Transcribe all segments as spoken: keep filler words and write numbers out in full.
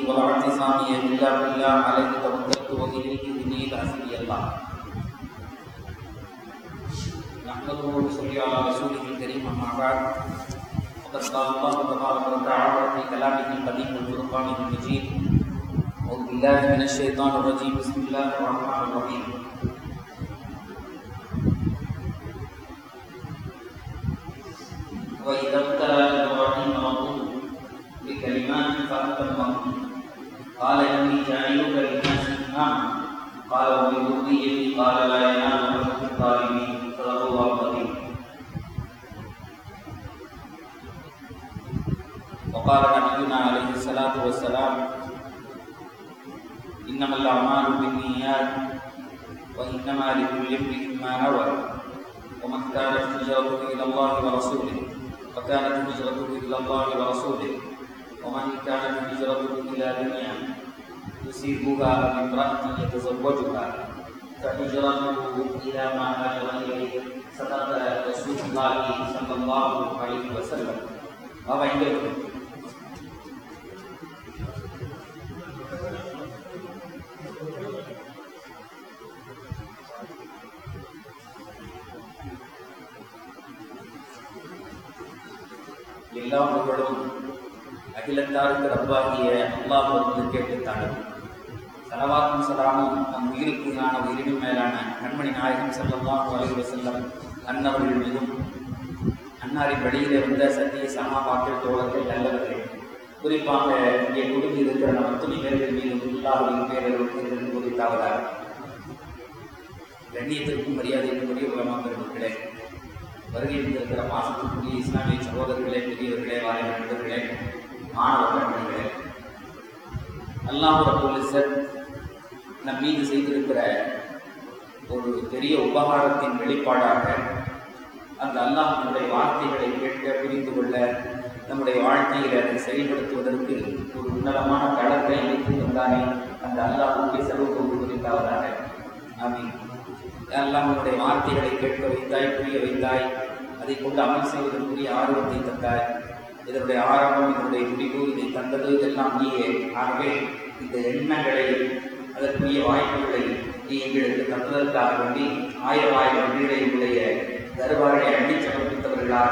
والاعتصام إلا بالله عليه توكلت وإليه أنيب حسبي الله. نحمده ونصلي على رسوله الكريم أما بعد. فقد قال الله تبارك وتعالى في كلامه القديم والفرقان المجيد: أعوذ بالله من الشيطان الرجيم، بسم الله الرحمن الرحيم. وإذا ابتلى إبراهيم ربه بكلمات فأتمهن قال إني جاعلك للناس إماما قال ومن ذريتي قال لا ينال عهد الظالمين. صدق الله العظيم. وقال نبينا عليه الصلاة والسلام: إنما الأعمال بالنيات وإنما لكل امرئ ما نوى ومن كانت هجرته إلى الله ورسوله فكانت هجرته إلى الله ورسوله ومن كانت هجرته إلى دنيا يصيبها أو امرأة يتزوجها فهجرته إلى ما هاجر إليه. صدق رسول الله صلى الله عليه وسلم. وعندكم எல்லா புகழும் அகிலத்தாருக்கு ரப்பாகிய அல்லாஹ் வந்து கேட்டுத்தானது. சலவாத்தும் சலாமும் நம் உயிருக்கு ஆன உயிரினும் மேலான கண்மணி நாயகம் ஸல்லல்லாஹு அலைஹி வஸல்லம் அன்னவர்கள் மீதும் அன்னாரின் வழியில் இருந்த சத்திய சகாபாக்கள் தோழர்கள் நல்லவர்கள், குறிப்பாக இங்கே குடும்பி இருக்கிற நம் அத்துணை பேர்கள் மீதும் அல்லாஹ்வின் பேரருள் குறித்தாவதாக. கண்ணியத்திற்கும் மரியாதைக்குரிய உலமா பெருமக்களே, வருகை இருக்கிற மாசத்துக்குரிய இஸ்லாமிய சகோதரர்களே, பெரியவர்களே, வாரிய நண்பர்களே, மாணவ கண்மணிகளே, அல்லாஹ் ரப்பல் இஸ்ஸத் நம் மீது செய்திருக்கிற ஒரு பெரிய உபகாரத்தின் வெளிப்பாடாக அந்த அல்லாஹ்வினுடைய வார்த்தைகளை கேட்க, புரிந்து கொள்ள, நம்முடைய வாழ்க்கையில் அதை செயல்படுத்துவதற்கு ஒரு உன்னதமான தளத்தை அமைத்து தந்தானே அந்த அல்லாஹ்வுக்கே செலவு கொண்டு குறித்தாவதாக. ஆமீன். அல்லாஹ் நம்முடைய வார்த்தைகளை கேட்க வைத்தாய், புரிய வைத்தாய், அதை கொண்டு அமல் செய்வதற்குரிய ஆர்வத்தை தந்தாய். இதனுடைய ஆரம்பம், இதனுடைய முடிவு, இதை தந்தது எல்லாம் நீயே. ஆகவே இந்த எண்ணங்களை, அதற்குரிய வாய்ப்புகளை நீ எங்களுக்கு தந்ததற்காக வேண்டி ஆயிரம் ஆயிரம் வீடையுடைய தருவாரை அள்ளி சமர்ப்பித்தவர்களாக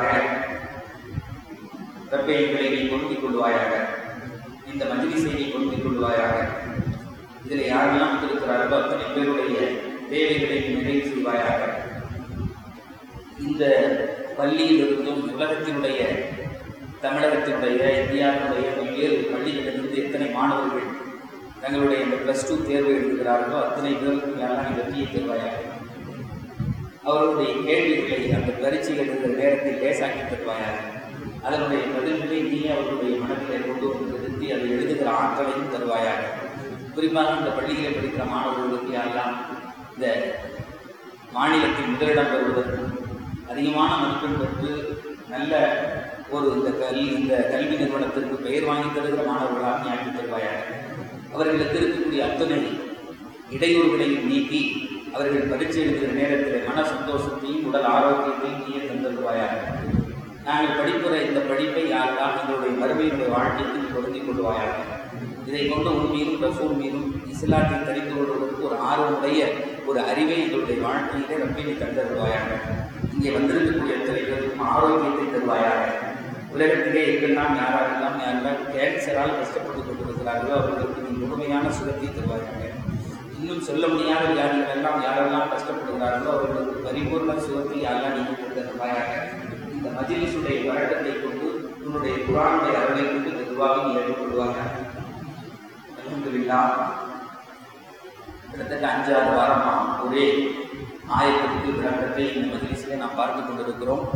ரப்பே எங்களை நீ பொருந்திக் கொள்வாயாக. இந்த மஜ்லிஸை நீ பொருந்திக் கொள்வாயாக. இதில் யாரெல்லாம் இருக்கிறார்களோ அத்தனை பேருடைய தேவைகளை நிறைவு செய்வாயாக. இந்த பள்ளியிலிருந்தும் உலகத்தினுடைய, தமிழகத்தினுடைய, இந்தியாவினுடைய பல்வேறு பள்ளிகளிலிருந்து எத்தனை மாணவர்கள் தங்களுடைய இந்த பிளஸ் டூ தேர்வு எழுதுகிறார்களோ அத்தனை பேருக்கும் யாரெல்லாம் வெற்றியை தருவாயாக. அவர்களுடைய கேள்விகளை அந்த பரீட்சை எழுதுகிற நேரத்தில் லேசாக்கி தருவாயாக. அதனுடைய பதில்களை நீ அவர்களுடைய மனதிலே கொண்டு வந்து நிறுத்தி அதை எழுதுகிற ஆற்றலையும் தருவாயாக. குறிப்பாக இந்த பள்ளிகளை படிக்கிற மாணவர்களுக்கு யாரெல்லாம் இந்த மாநிலத்தில் முதலிடம் பெறுவதற்கும் அதிகமான மதிப்பெண் பெற்று நல்ல ஒரு இந்த கல்வி இந்த கல்வி நிறுவனத்திற்கு பெயர் வாங்கி தருகிற மாணவர்களாக நீ ஆக்கி தருவாயாக. அவர்களுக்கு இருக்கக்கூடிய அத்தனை இடையூறுகளையும் நீக்கி அவர்கள் பரீட்சை எழுதுகிற நேரத்தில் மன சந்தோஷத்தையும் உடல் ஆரோக்கியத்தையும் நீயே தந்தருவாயாக. நாங்கள் படிக்கிற இந்த படிப்பை யாரெல்லாம் எங்களுடைய மறுமையினுடைய வாழ்க்கைக்கு நீ பொருந்திக் கொள்வாயாக. இதை கொண்டு உன் மீதும் ரசூல் மீதும் இஸ்லாத்தை தெரிந்து கொள்வதற்கு ஒரு ஆர்வமுடைய ஒரு அறிவை எங்களுடைய வாழ்க்கையிலே ரப்பினை தந்தருவாயாக. இங்கே வந்திருக்கக்கூடிய அத்தனை பேருக்கும் ஆரோக்கியத்தை தருவாயாக. உலகத்திலே எங்கெல்லாம் யாரெல்லாம் யாரெல்லாம் கேன்சரால் கஷ்டப்பட்டு கொண்டிருக்கிறார்களோ அவர்களுக்கு நீ முழுமையான சுகத்தை தருவாயாக. இன்னும் சொல்ல முடியாத வியாதிகளெல்லாம் யாரெல்லாம் கஷ்டப்படுகிறார்களோ அவர்களுக்கு பரிபூர்ண சுகத்தை யாரெல்லாம் நீங்கள் கொண்டு தருவாயாக. இந்த மஜ்லிஸுடைய வழக்கத்தை கொண்டு உன்னுடைய குர்ஆனுடைய அருளை கொண்டு இந்த துஆவை நீ ஏற்றுக்கொள்வாயாக. அல்ஹம்துலில்லாஹ். கிட்டத்தட்ட அஞ்சாறு வாரமாக ஒரே ஆயத்திற்கு விளக்கத்தை இந்த மஜ்லிஸிலே நாம் பார்த்து கொண்டிருக்கிறோம்.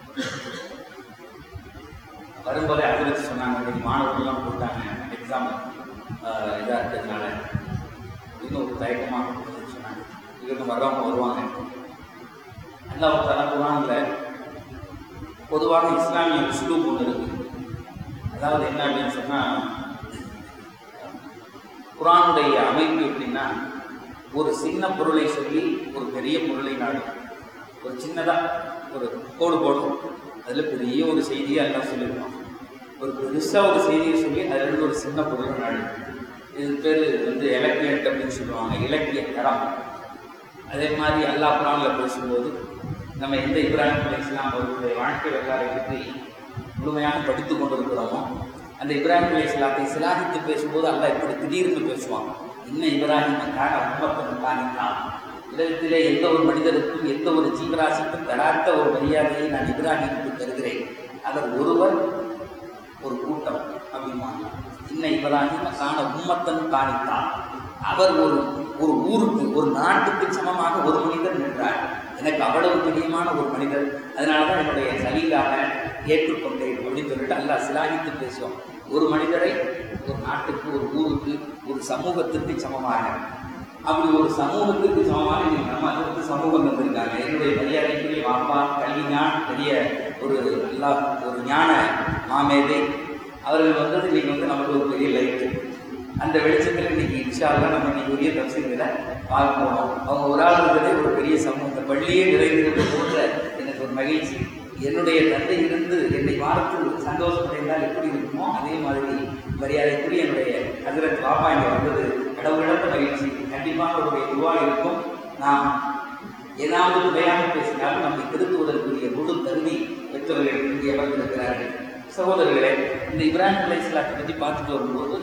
வரும்போதே அதிர்ச்சி சொன்னாங்க, மாணவர்கள்லாம் போட்டாங்க எக்ஸாம் இதாக இருக்கிறதுனால இன்னும் ஒரு தயக்கமாக சொன்னாங்க. இவங்க வர்றவங்க வருவாங்க. அல்லாஹ் தஆலா குர்ஆன்ல பொதுவாக இஸ்லாமிய உஸ்லூப் ஒன்று இருக்குது. அதாவது என்ன அப்படின்னு சொன்னால், குர்ஆனுடைய அமைப்பு எப்படின்னா, ஒரு சின்ன பொருளை சொல்லி ஒரு பெரிய பொருளை நாடும். ஒரு சின்னதாக ஒரு கோடு போடும், அதில் பெரிய ஒரு செய்தியை எல்லாம் சொல்லியிருக்கோம். ஒரு பெருசாக ஒரு செய்தியை சொல்லி அதிலிருந்து ஒரு சின்ன பொருள் நாடு. இது பேர் வந்து இலக்கியட் அப்படின்னு சொல்லுவாங்க, இலக்கிய தரம். அதே மாதிரி அல்லாஹ் குர்ஆனில் பேசும்போது நம்ம எந்த இப்ராஹிம் அலைஹிஸ்ஸலாம் அவர்களுடைய வாழ்க்கை வரலாறை பற்றி முழுமையாக படித்து கொண்டிருக்கிறோமோ, அந்த இப்ராஹிம் அலைஹிஸ்ஸலாத்தை சிலாகித்து பேசும்போது அல்லாஹ் இப்படி திடீர்னு பேசுவாங்க. இன்னும் இப்ராஹிம் காண உம்மத்தன் காணித்தான். உலகத்திலே எந்த ஒரு மனிதருக்கும் எந்த ஒரு ஜீவராசிக்கும் தராத்த ஒரு மரியாதையை நான் இப்ராஹிமுக்கு தருகிறேன். அவர் ஒருவர் ஒரு கூட்டம் அப்படின்வாங்க. இன்னும் இப்ராஹிம் காண உம்மத்தன் காணித்தான். அவர் ஒரு ஒரு ஊருக்கு ஒரு நாட்டுக்கு சமமாக ஒரு மனிதர் நின்றார். எனக்கு அவ்வளவு பிரியமான ஒரு மனிதர், அதனால தான் என்னுடைய சலீலாக ஏற்றுக்கொண்டேன் அப்படின்னு சொல்லிட்டு அல்லாஹ் சிலாகித்து பேசுவோம். ஒரு மனிதரை ஒரு நாட்டுக்கு, ஒரு ஊருக்கு, ஒரு சமூகத்திற்கு சமமாக, அப்படி ஒரு சமூகத்துக்கு சமமாக இன்னைக்கு நம்ம அதுக்கு சமூகம் வந்திருக்காங்க. என்னுடைய மரியாதைக்குரிய வாப்பா கல்விஞான், பெரிய ஒரு எல்லா ஒரு ஞான மாமேதை அவர்கள் வந்தது இன்னைக்கு வந்து நமக்கு ஒரு பெரிய லைட்டு. அந்த வெளிச்சத்தில் இன்னைக்கு இன்ஷா அல்லாஹ் நம்ம இன்னைக்கு உரிய தப்சீல்களை பார்க்க போனோம். அவங்க ஒரு ஆள் இருக்கிறதே ஒரு பெரிய சமூகம். இந்த பள்ளியே நிறைந்திருக்க போன்ற எனக்கு ஒரு மகிழ்ச்சி. என்னுடைய தந்தை இருந்து என்னை பார்த்து சந்தோஷப்படைந்தால் எப்படி இருக்குமோ அதே மாதிரி மரியாதைக்குரிய என்னுடைய ஹஜ்ரத் பாப்பா இங்கே வந்தது கடவுளிடத்த மகிழ்ச்சி. கண்டிப்பாக அவருடைய துவா இருக்கும். நாம் ஏதாவது துணையாக பேசினாலும் நம்மை திருத்துவதற்குரிய முழு தகுதி பெற்றவர்கள் இங்கே அமர்ந்திருக்கிறார்கள். சகோதரர்களே, இந்த இப்ராஹிம் அலைஹிஸ்ஸலாத்தை பற்றி பார்த்துட்டு வரும்போது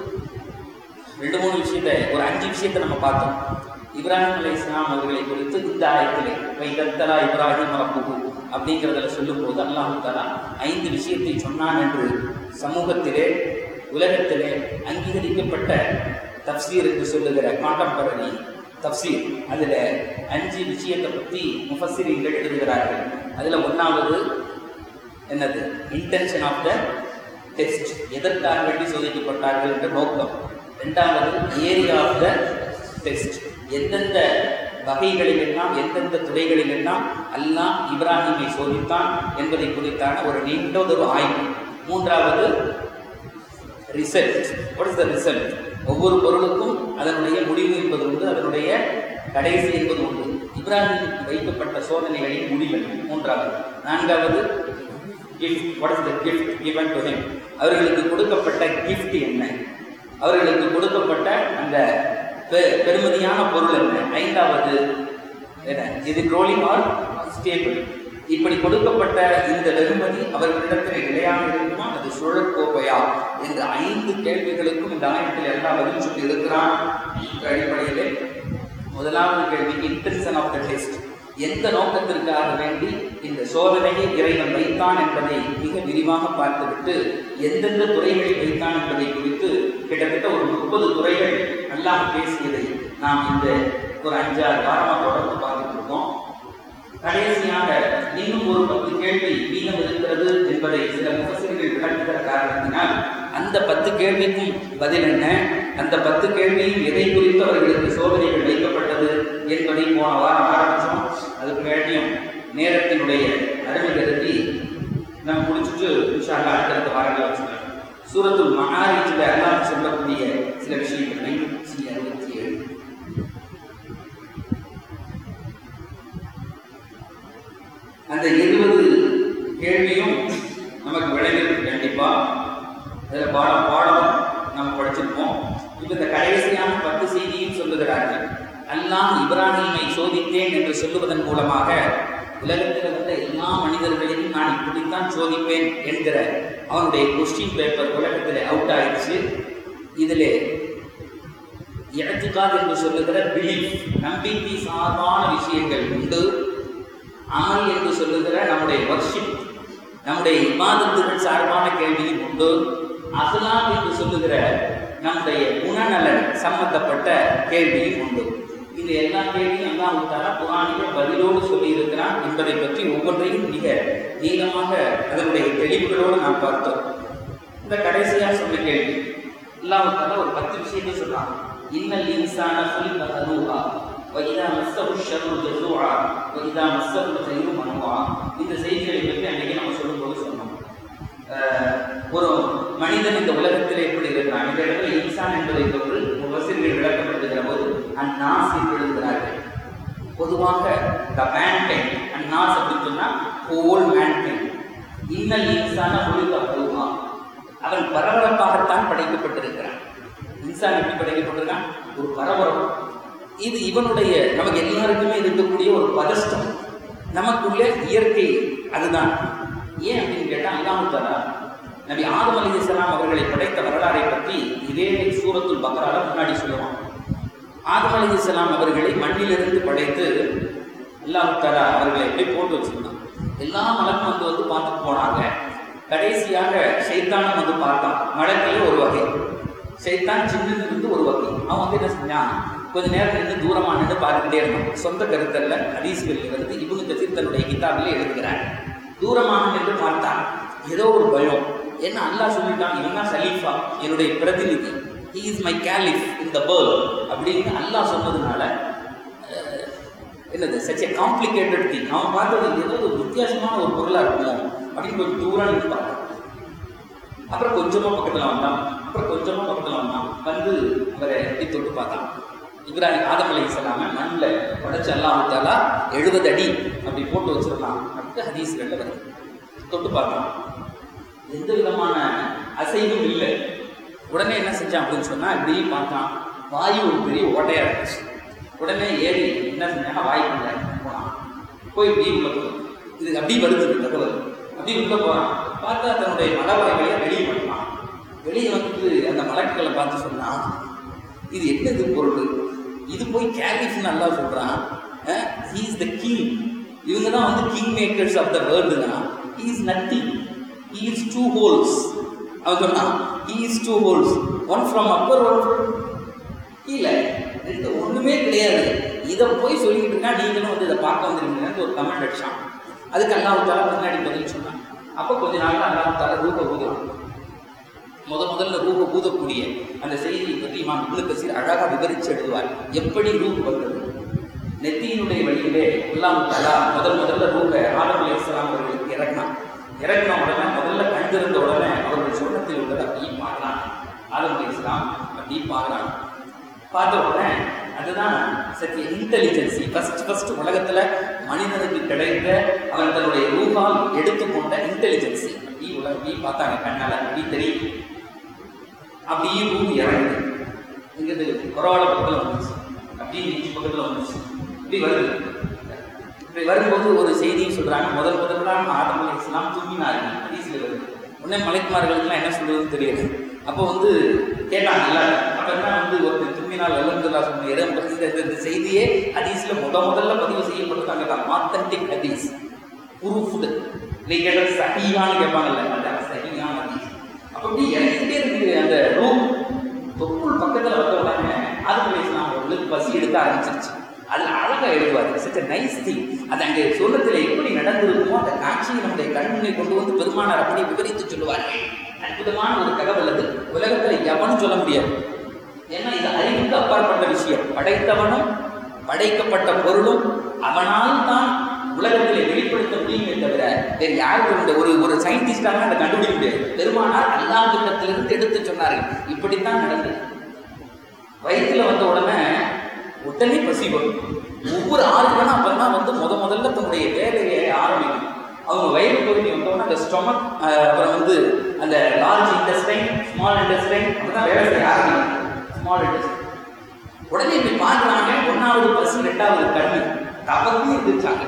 ரெண்டு மூணு விஷயத்தை, ஒரு அஞ்சு விஷயத்தை நம்ம பார்த்தோம். இப்ராஹிம் அலைஹிஸ்ஸலாம் அவர்களை குறித்து இந்த ஆயத்திலே வைதத்தலா இப்ராஹிம் ரப்புஹு அப்படிங்கிறதுல சொல்லும் போது அல்லாஹ் தஆலா ஐந்து விஷயத்தை சொன்னான் என்று சமூகத்திலே உலகத்திலே அங்கீகரிக்கப்பட்ட தப்சீர் என்று சொல்லுகிற காண்டம்பரரி தப்சீர், அதில் அஞ்சு விஷயத்தை பற்றி முஃபஸ்ஸிரீன்கள் எழுதுகிறார்கள். அதில் ஒன்றாவது என்னது? இன்டென்ஷன் ஆஃப் த டெஸ்ட், எதற்காக வேண்டி சோதிக்கப்பட்டார்கள் என்ற நோக்கம். ரெண்டாவது ஏரியா ஆஃப் த டெஸ்ட், எந்தெந்த வகைகளில் எல்லாம் எந்தெந்த துறைகளில் எல்லாம் அல்லாஹ் இப்ராஹிமை சோதித்தான் என்பதை குறித்தான ஒரு நீண்டதொரு ஆய்வு. மூன்றாவது result. What is the result? ஒவ்வொரு பொருளுக்கும் அதனுடைய முடிவு என்பது உண்டு, அதனுடைய கடைசி என்பது உண்டு. இப்ராஹிமுக்கு வைக்கப்பட்ட சோதனைகளின் முடிவு மூன்றாவது. நான்காவது gift. What is the gift given to him? அவர்களுக்கு கொடுக்கப்பட்ட கிஃப்ட் என்ன? அவர்களுக்கு கொடுக்கப்பட்ட அந்த பெருமதியான பொருள் என்ன? ஐந்தாவது என்ன? இது ரோலிங் ஆர் ஸ்டேபிள்? இப்படி கொடுக்கப்பட்ட இந்த வெகுமதி அவர்களிடத்தில் நிலையாக இருக்குமா, அது சுழற்கோப்பையா என்ற ஐந்து கேள்விகளுக்கும் இந்த ஆயத்தில் எல்லாம் பதில் சொல்லி இருக்கிறான். அடிப்படையிலே முதலாவது கேள்வி இன்டென்ஷன் ஆஃப் த டெஸ்ட், எந்த நோக்கத்திற்காக வேண்டி இந்த சோதனையை இறைவன் வைத்தான் என்பதை மிக விரிவாக பார்த்துவிட்டு எந்தெந்த துறைகளில் வைத்தான் என்பதை குறித்து கிட்டத்தட்ட ஒரு முப்பது துறைகள் அல்லாஹ் பேசியதை நாம் இந்த ஒரு அஞ்சாறு வாரமாக தொடர்ந்து பார்த்துட்டு இருக்கோம். கடைசியாக இன்னும் ஒரு பத்து கேள்வி மீதம் இருக்கிறது என்பதை சில முஃபஸ்ஸிரீன்கள் விளக்குகிற காரணத்தினால் அந்த பத்து கேள்விக்கும் பதில் என்ன, அந்த பத்து கேள்வியும் எதை குறித்து அவர்களுக்கு சோதனைகள் வைக்கப்பட்டது என்பதை போன வாரம் ஆரம்பித்தோம். அதுக்கு வேண்டியும் நேரத்தினுடைய அருமை கருதி நம்ம முடிச்சுட்டு இன்ஷா அல்லாஹ் அடுத்தடுத்த வாரங்களை வச்சுக்கலாம். சூரத்துல் மஆரிஜ்ல அல்லாஹ் சொல்லக்கூடிய சில விஷயங்கள் ஐநூற்றி அறுபத்தி ஏழு அந்த இருபது கேள்வியும் நமக்கு விளைவிருக்கு. கண்டிப்பா அதில் பாடம் பாடம் நம்ம படிச்சிருப்போம். இப்போ இந்த கடைசியான பத்து செய்தியும் சொல்லுகிறார்கள். அல்லாஹ் இப்ராஹிமை சோதித்தேன் என்று சொல்லுவதன் மூலமாக உலகத்தில் வந்த எல்லா மனிதர்களையும் நான் இப்படித்தான் சோதிப்பேன் என்கிற அவனுடைய கொஸ்டின் பேப்பர் உலகத்தில் அவுட் ஆயிடுச்சு. இதில் இஅ்திகாத் என்று சொல்லுகிற பிலீஃப், நம்பிக்கை சார்பான விஷயங்கள் உண்டு. அமல் என்று சொல்லுகிற நம்முடைய வர்ஷிப், நம்முடைய இபாதத்துகள் சார்பான கேள்வியும் உண்டு. அஹ்லாக் என்று சொல்லுகிற நம்முடைய குணநலன் சம்பந்தப்பட்ட கேள்வியும் உண்டு. இந்த எல்லா கேள்வியும் அல்லாஹ் தஆலா குர்ஆனிலே பதிலோடு சொல்லி இருக்கிறான் என்பதை பற்றி ஒவ்வொன்றையும் மிக நீளமாக அதனுடைய தெளிவுகளோடு நாம் பார்த்தோம். இந்த கடைசியாக சொன்ன கேள்வி அல்லாஹ் தஆலா ஒரு பத்து விஷயத்தை சொல்றான். இன்னல் இன்சான குலிக ஹலூஆ வஇதா மஸ்ஸஹு ஷர்ரு ஜஸூஆ வஇதா மஸ்ஸஹு கைரு மனூஆ. இந்த செய்திகளை பற்றி அன்றைக்கு நம்ம சொல்லும்போது சொன்னோம். ஒரு மனிதன் இந்த உலகத்தில் எப்படி இருக்கிறான், இந்த இடத்துல இன்சான் என்பதை கொண்டு முஃபஸ்ஸிரீன்கள் விளக்கப்படுத்துகிற போது அந்நாஸ் என்று எழுதுகிறார்கள். பொதுவாக த மேன்கைண்ட், அந்நாஸ் அப்படின்னு சொன்னா ஹோல் மேன்கைண்ட். இன்னல் இன்சான குலிக ஹலூஆ, அவன் பரபரப்பாகத்தான் படைக்கப்பட்டிருக்கிறான். இன்சான் எப்படி படைக்கப்பட்டிருக்கான்? ஒரு பரபரப்பு. இது இவனுடைய நமக்கு எல்லாருக்குமே இருக்கக்கூடிய ஒரு பதஷ்டம், நமக்குள்ள இயற்கை அதுதான். ஏன் அப்படின்னு கேட்டால், அல்லாஹ் தஆலா நபி ஆதம் அலைஹிஸ்ஸலாம் அவர்களை படைத்த வரலாறை பற்றி இதே சூரத்துல் பக்ரால முன்னாடி சொல்லுவான். ஆதம் அலைஹிஸ்ஸலாம் அவர்களை மண்ணிலிருந்து படைத்து அல்லாஹ் தஆலா அவர்களை எப்படி போட்டு வச்சிருந்தான். எல்லா மலக்கும் வந்து வந்து பார்த்துட்டு போனாங்க. கடைசியாக ஷைத்தானும் வந்து பார்த்தான். மலக்கில் ஒரு வகை, ஷைத்தான் சின்னதிலிருந்து ஒரு வகை. அவன் வந்து என்ன செஞ்சான், கொஞ்ச நேரம் நின்று தூரமாக நின்று பார்த்துக்கிட்டே இருந்தான். சொந்த கருத்தல்ல, ஹதீஸ்களில் இருந்து இப்னு கஸீர் தன்னுடைய கிதாபில் எழுதுகிறார். தூரமாக நின்று பார்த்தான். ஏதோ ஒரு பயம். என்ன அல்லாஹ் சொல்லிட்டான், இவன் தான் சலீஃபா, என்னுடைய பிரதிநிதி, he is my caliph in the world அப்படின்னு அல்லாஹ் சொன்னதுனால என்னது சச் எ காம்ப்ளிகேட்டட் திங். அவன் பார்த்தது ஏதோ ஒரு வித்தியாசமான ஒரு பொருளாக இருக்கும் அப்படின்னு கொஞ்சம் தூரம் நின்று பார்த்தான். அப்புறம் கொஞ்சமாக பக்கத்தில் வந்தான். அப்புறம் கொஞ்சமாக பக்கத்தில் வந்தான். வந்து அவரை எப்படி தொட்டு பார்த்தான். இப்ராஹிம் ஆதம் அலைஹிஸ்ஸலாம மண்ணில் படைச்சு அல்லாஹ் தஆலா எழுபது அடி அப்படி போட்டு வச்சிருந்தான் அப்படின்னு ஹதீஸ்களில் வருது. தொட்டு பார்த்தான். எந்த விதமான அசைவும் இல்லை. உடனே என்ன செஞ்சான் அப்படின்னு சொன்னால், இப்படி பார்த்தான். வாயு ஒரு பெரிய ஓட்டையாக இருந்துச்சு. உடனே ஏறி என்ன செஞ்சாங்கன்னா வாய்ப்புள்ள போனான். போய் இப்படி உள்ள போகும். இது அப்படி வருது தகவல். அப்படி உள்ள போகிறான். பார்த்தா தன்னுடைய மலவாய்களை வெளியே பண்ணான். வெளியே வந்து அந்த மலக்குகளை பார்த்து சொன்னான், இது என்னது பொருள்? இது போய் கேலிஃப்னு அல்லாஹ் சொல்கிறான். He is the king. இவங்க தான் வந்து கிங் மேக்கர்ஸ் ஆஃப் த வேர்ல்டுனா. He is nothing. He is two holes. அவன் சொன்னான், he is two holes, one from upper, one from கீழே, ரெண்டு ஒன்றுமே கிடையாது. இதை போய் சொல்லிக்கிட்டு இருக்கா, நீங்களும் வந்து இதை பார்க்க வந்துருக்கீங்கன்னு ஒரு கமெண்ட் அடிச்சான். அதுக்கு அல்லாஹ் தஆலா முன்னாடி பதில் சொன்னான். அப்போ கொஞ்ச நாள் அல்லாஹ் தஆலா ரூப ஊதுவான். முத முதல்ல ரூப ஊதக்கூடிய அந்த செய்தியை பற்றி இமாம் இப்னு கஸீர் அழகாக விவரித்து எழுதுவார். எப்படி ரூப வந்தது? நெத்தியினுடைய வழியிலே அல்லாஹ் தஆலா முதல் முதல்ல ரூப ஆதம் அலைஹிஸ்ஸலாம் அவர்களுக்கு இறக்கினான். இறக்கின உடனே முதல்ல கண்டிருந்த உடனே அவர்கள் சொர்க்கத்தில் உள்ளதை அப்படியே பார்க்கலாம். ஆதம் அலைஹிஸ்ஸலாம் அப்படியே பார்க்கலாம். பார்த்த உடனே அதுதான் சற்று இன்டெலிஜென்சி. ஃபஸ்ட் ஃபஸ்ட் உலகத்தில் மனிதனுக்கு கிடைத்த அவன் தன்னுடைய ரூபால் எடுத்துக்கொண்ட இன்டெலிஜென்சி. அப்படி உலக அப்படி பார்த்தாங்க கண்ணால், அப்படி தெரியும். அப்படியே ரூம் இறங்குது. இங்கிறது கொரோனா பக்கத்தில் வந்துச்சு, அப்படியே நெஞ்சு பக்கத்தில் வந்துச்சு. இப்படி வருது. இப்படி வரும்போது ஒரு செய்தியும் சொல்கிறாங்க. முதல் முதல்ல ஆதம் அலைஹிஸ்ஸலாம் தூங்கினார்கள். ஹதீஸ்ல வருது. உடனே மலைக்குமார்களுக்குலாம் என்ன சொல்றதுன்னு தெரியல. அப்போ வந்து கேட்டாங்க எல்லாரும். அப்போ என்ன வந்து ஒரு தும்மினால் அல்ஹம்துலில்லாஹ் சொன்ன இடம் இந்த செய்தியே ஹதீஸ்ல முத முதல்ல பதிவு செய்யப்பட்டிருக்காங்க தான். ஆத்தன்டிக் ஹதீஸ், ப்ரூஃப்டு. இன்னைக்கு கேட்டால் சஹீஹான்னு கேட்பாங்கல்ல, அந்த சஹீஹான ஹதீஸ். அப்போ இப்படி இறங்கிட்டே இருக்குது. அந்த ரூம் தொப்புள் பக்கத்தில் வந்த உடனே ஆதம் அலைஹிஸ்ஸலாம் அவர்களுக்கு பசி எடுக்க ஆரம்பிச்சிருச்சு. அதில் அழகாக எழுதுவார். Such nice thing. அது அங்கே சொன்னத்தில் எப்படி நடந்திருக்குமோ அந்த காட்சியை நம்முடைய கண்முனை கொண்டு வந்து பெருமானார் அப்படி விவரித்து சொல்லுவார்கள். அற்புதமான ஒரு தகவல் அது. உலகத்தில் எவனும் சொல்ல முடியாது. ஏன்னா இது அறிவுக்கு அப்பாற்பட்ட விஷயம். படைத்தவனும் படைக்கப்பட்ட பொருளும் அவனால் தான் உலகத்திலே வெளிப்படுத்த முடியுமே தவிர வேறு யாருக்கும் இந்த ஒரு ஒரு சயின்டிஸ்டாக அதை கண்டுபிடிக்க முடியாது. பெருமானார் அல்லாஹ் திட்டத்திலிருந்து எடுத்து சொன்னார்கள். இப்படித்தான் நடந்தது. வயிற்றுல வந்த உடனே உடனே பசி வரும். ஒவ்வொரு ஆறு மணி அப்பதான் வந்து முத முதல்ல தன்னுடைய வேலையை ஆரம்பிக்கும். அவங்க வயிறு பகுதி வந்தோன்னா அந்த ஸ்டொமக், அப்புறம் வந்து அந்த லார்ஜ் இன்டெஸ்டைன், ஸ்மால் இன்டெஸ்டைன், அப்படிதான் வேலை செய்ய ஆரம்பிக்கும். ஸ்மால் இன்டெஸ்டைன் உடனே இப்படி பார்க்குறாங்க. ஒன்றாவது பசி, ரெண்டாவது கண்ணு தவறு எந்திரிச்சாங்க.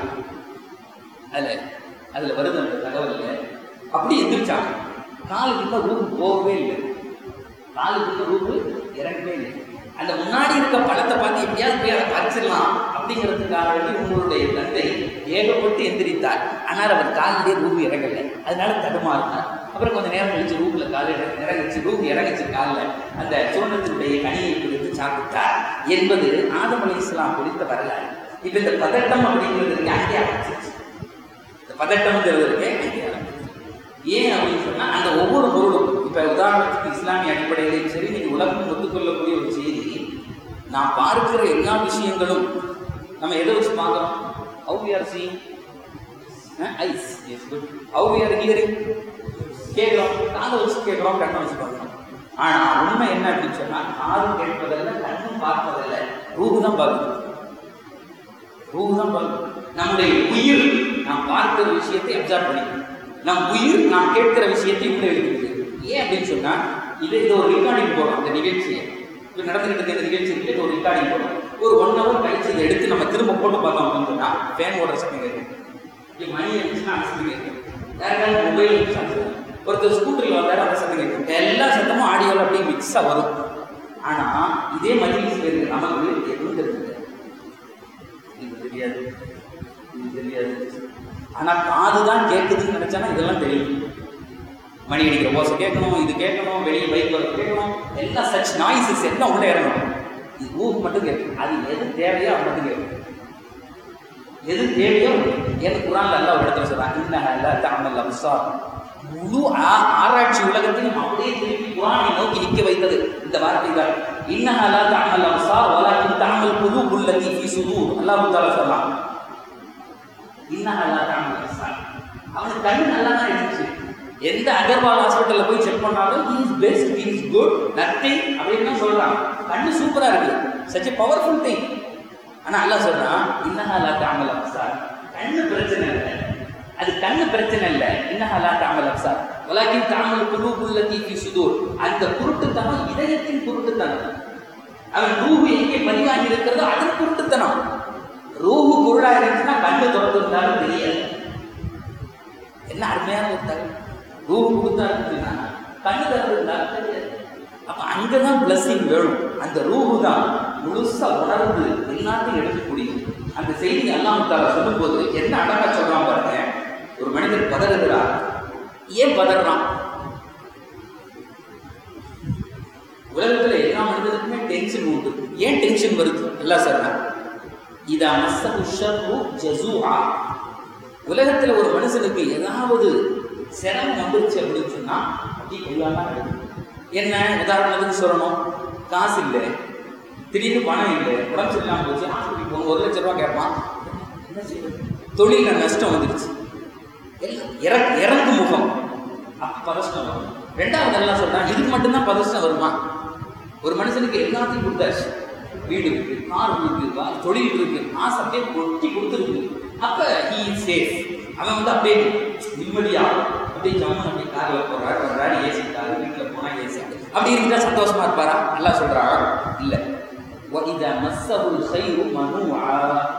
அதில் அதில் வருது அந்த தகவலில். அப்படி எந்திரிச்சாங்க. காலுக்கு இன்னும் ரூபு போகவே இல்லை. காலுக்கு இன்னும் ரூபு இறங்கவே இல்லை. அந்த முன்னாடி இருக்க பழத்தை பார்த்து எப்படியாவது போய் அதை பறிச்சிடலாம் அப்படிங்கிறதுக்காக வேண்டி உங்களுடைய தந்தை ஏகப்பட்டு எந்திரித்தார். ஆனால் அவர் காலிலே ரூபு இறங்கலை. அதனால தடுமாறினார். அப்புறம் கொஞ்சம் நேரம் கழிச்சு ரூபில் காலில் இறங்கிச்சு. ரூபு இறங்கிச்சு காலில். அந்த சுவனத்தினுடைய கனியை குறித்து சாப்பிட்டார் என்பது ஆதம் அலைஹிஸ்ஸலாம் குறித்த வரலாறு. இப்போ இந்த பதட்டம் அப்படிங்கிறதுக்கு அங்கே ஆரம்பிச்சிருச்சு. இந்த பதட்டம்ங்கிறதுக்கு அங்கே ஆரம்பிச்சிருச்சு. ஏன் அப்படின்னு சொன்னால் அந்த ஒவ்வொரு பொருளும் இப்போ உதாரணத்துக்கு இஸ்லாமிய அடிப்படையிலையும் சரி, நீங்கள் உலகம் ஒத்துக்கொள்ளக்கூடிய ஒரு செய்தி, நான் பார்க்கிற எல்லா விஷயங்களும் நம்ம எதை வச்சு பார்க்குறோம்? how we are seeing eyes, yes good, how we are hearing, கேட்குறோம், காதை வச்சு கேட்குறோம், கண்ணை வச்சு பார்க்குறோம். ஆனால் உண்மை என்ன அப்படின்னு சொன்னால், காது கேட்பதில்லை, கண்ணும் பார்ப்பதில்லை, ரூபு தான் பார்க்குது. ரூபு தான் பார்க்குது. நம்முடைய உயிர் நாம் பார்க்கிற விஷயத்தை அப்சர்வ் பண்ணிக்கணும். நம் உயிர் நாம் கேட்கிற விஷயத்தை உள்ள எடுக்கிறது. ஏன் அப்படின்னு சொன்னா இதை இதை ஒரு ரெக்கார்டிங் போடுறோம். அந்த நிகழ்ச்சியை இப்போ நடந்துகிட்டு இருக்க இந்த நிகழ்ச்சி இருக்கு, ஒரு ரெக்கார்டிங் போடுறோம். ஒரு ஒன் ஹவர் கழிச்சு இதை எடுத்து நம்ம திரும்ப போட்டு பார்த்தோம் அப்படின்னு சொன்னா ஃபேன் ஓடுற சத்தம் கேட்கும், இப்படி மணி இருந்துச்சுன்னா அந்த சத்தம் கேட்கும், யாருக்காவது மொபைல் இருந்துச்சு, ஒருத்தர் ஸ்கூட்டரில் வந்தாலும் அந்த சத்தம் கேட்கும். எல்லா சத்தமும் ஆடியோவில் அப்படியே மிக்ஸாக வரும். ஆனால் இதே மஜ்லிஸ்ல இருக்கு நமக்கு எதுவும் தெரிஞ்சது இது தெரியாது, இது தெரியாது. ஆனால் காது தான் கேட்குதுன்னு நினைச்சானா இதெல்லாம் தெரியும். மணி அடிக்கிற ஓசை கேட்கணும், இது கேட்கணும், வெளியே பைக் வர கேட்கணும், எல்லாம் சச் நாய்ஸஸ் எல்லாம் உள்ள இறங்கணும். இது ஊருக்கு மட்டும் கேட்கும். அது எது தேவையோ அது மட்டும் கேட்கும். எது தேவையோ எது குரான்ல எல்லாம் ஒரு இடத்துல சொல்றாங்க, இன்னஹா தஅமல் அப்சார். முழு ஆராய்ச்சி உலகத்தையும் அப்படியே திருப்பி குரானை நோக்கி நிற்க வைத்தது இந்த வார்த்தை தான். இன்னஹா தஅமல் அப்சார் வலாக்கின் தஅமல் குலூபுல் லதீ ஃபீ சுதூர். அல்லாஹ் தஆலா சொல்றான், இன்னஹா தஅமல் அப்சார். அவனுக்கு கண்ணு நல்லா தான் இருந்துச்சு. எந்த அகர்வால் ஹாஸ்பிட்டலில் போய் செக் பண்ணாலும் he is best, he is good, nothing அப்படின்னு தான் சொல்றான். கண்ணு சூப்பரா இருக்கு, such a powerful thing. ஆனா அல்லாஹ் சொல்றான், இன்னஹா லா தஅமல் அப்சார். கண்ணு பிரச்சனை இல்லை, அது கண்ணு பிரச்சனை இல்லை. இன்னஹா லா தஅமல் அப்சார் வலாக்கின் தஅமல் குலூபுல் லதீ ஃபீ சுதூர். அந்த குருட்டுத்தனம் இதயத்தின் குருட்டுத்தனம். அவன் ரூஹு எங்கே பதிவாகி இருக்கிறதோ அதன் குருட்டுத்தனம். ரூஹு பொருளாக இருந்துச்சுன்னா கண்ணு திறந்திருந்தாலும் தெரியாது. என்ன அருமையான ஒரு தகவல். ரூஹு கொடுத்தா இருந்துச்சுன்னா கண்ணு திறந்திருந்தாலும் தெரியாது. அப்ப அங்கதான் பிளஸிங் வேணும். அந்த ரூஹு தான் முழுசா உணர்ந்து எல்லாத்தையும் எடுக்கக்கூடியது. அந்த செய்தி அல்லாஹ் தஆலா சொல்லும் போது என்ன அழகா சொல்றான் பாருங்க. ஒரு மனிதர் பதறுகிறார். ஏன் பதறான்? உலகத்துல எல்லா மனிதனுக்குமே டென்ஷன் உண்டு. ஏன் டென்ஷன் வருது? அல்லாஹ் சொல்றான், இதா மஸ்ஸஹு ஷர்ரு ஜஸூஆ. உலகத்துல ஒரு மனுஷனுக்கு ஏதாவது சிரமம் வந்துருச்சு அப்படின்னு சொன்னா அப்படி கொள்ளாம என்ன உதாரணத்துக்கு சொல்லணும், காசு இல்லை, திடீர்னு பணம் இல்லை, உடம்பு சரியில்லாமல் போச்சு, ஹாஸ்பிட்டல் போகணும், ஒரு லட்ச ரூபா கேட்பான், என்ன செய்யுது, தொழில நஷ்டம் வந்துருச்சு, எல்லாம் இறங்கு முகம், பதஷ்டம் வரும். ரெண்டாவது எல்லாம் சொல்றான், இதுக்கு மட்டும்தான் பதஷ்டம் வருமா? ஒரு மனுஷனுக்கு எல்லாத்தையும் கொடுத்தாச்சு, வீடு இருக்கு, கார் இருக்கு, தொழில் இருக்கு, ஆசை அப்படியே கொட்டி கொடுத்துருக்கு. அப்ப ஹீ இஸ் சேஃப். அவன் வந்து அப்படியே நிம்மதியா அப்படியே ஜம்மன் அப்படியே கார்ல போறாரு, வர்றாரு, ஏசி காரு, வீட்டுல போனா ஏசி, அப்படி இருந்தா சந்தோஷமா இருப்பாரா? அல்லாஹ் சொல்றான், இல்ல. وَإِذَا مَسَّهُ الْخَيْرُ مَنُوعًا.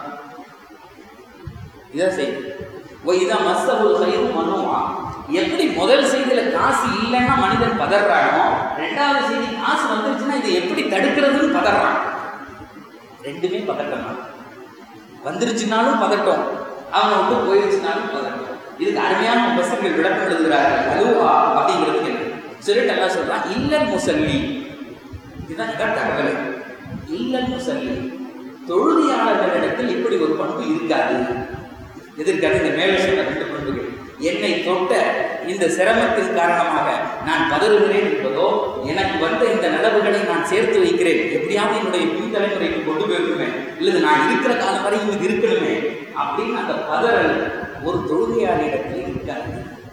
இதான் செய்தி. وَإِذَا مَسَّهُ الْخَيْرُ مَنُوعًا. எப்படி முதல் செய்தியில காசு இல்லைன்னா மனிதன் பதறானோ, ரெண்டாவது செய்தி காசு வந்துருச்சுன்னா இதை எப்படி தடுக்கிறதுன்னு பதறான். ரெண்டுமே பதட்டம் தான். வந்துருச்சுனாலும் பதட்டம், அவனை விட்டு போயிருச்சுனாலும் பதட்டம். இதுக்கு அருமையான பசங்கள் விளக்கம் எழுதுகிறார்கள். அலுவா அப்படிங்கிறது சொல்லிட்டு எல்லாம் சொல்றான், இல்லல் முசல்லி. இதுதான் தகவல். இல்லல் முசல்லி, தொழுகையாளர்களிடத்தில் இப்படி ஒரு பண்பு இருக்காது. எதிர்க்காது. இந்த மேலே சொன்ன ரெண்டு பண்புகள், என்னை தொட்ட இந்த சிரமத்தின் காரணமாக நான் பதறுகிறேன் என்பதோ, எனக்கு வந்த இந்த நலவுகளை நான் சேர்த்து வைக்கிறேன், எப்படியாவது என்னுடைய பின் தலைமுறைக்கு கொண்டு போயிருக்கேன், இல்லது நான் இருக்கிற காலம் வரை இங்கு இருக்கணுமே அப்படின்னு அந்த பதறல் ஒரு தொழுகையாளரிடத்தில் இருக்காது.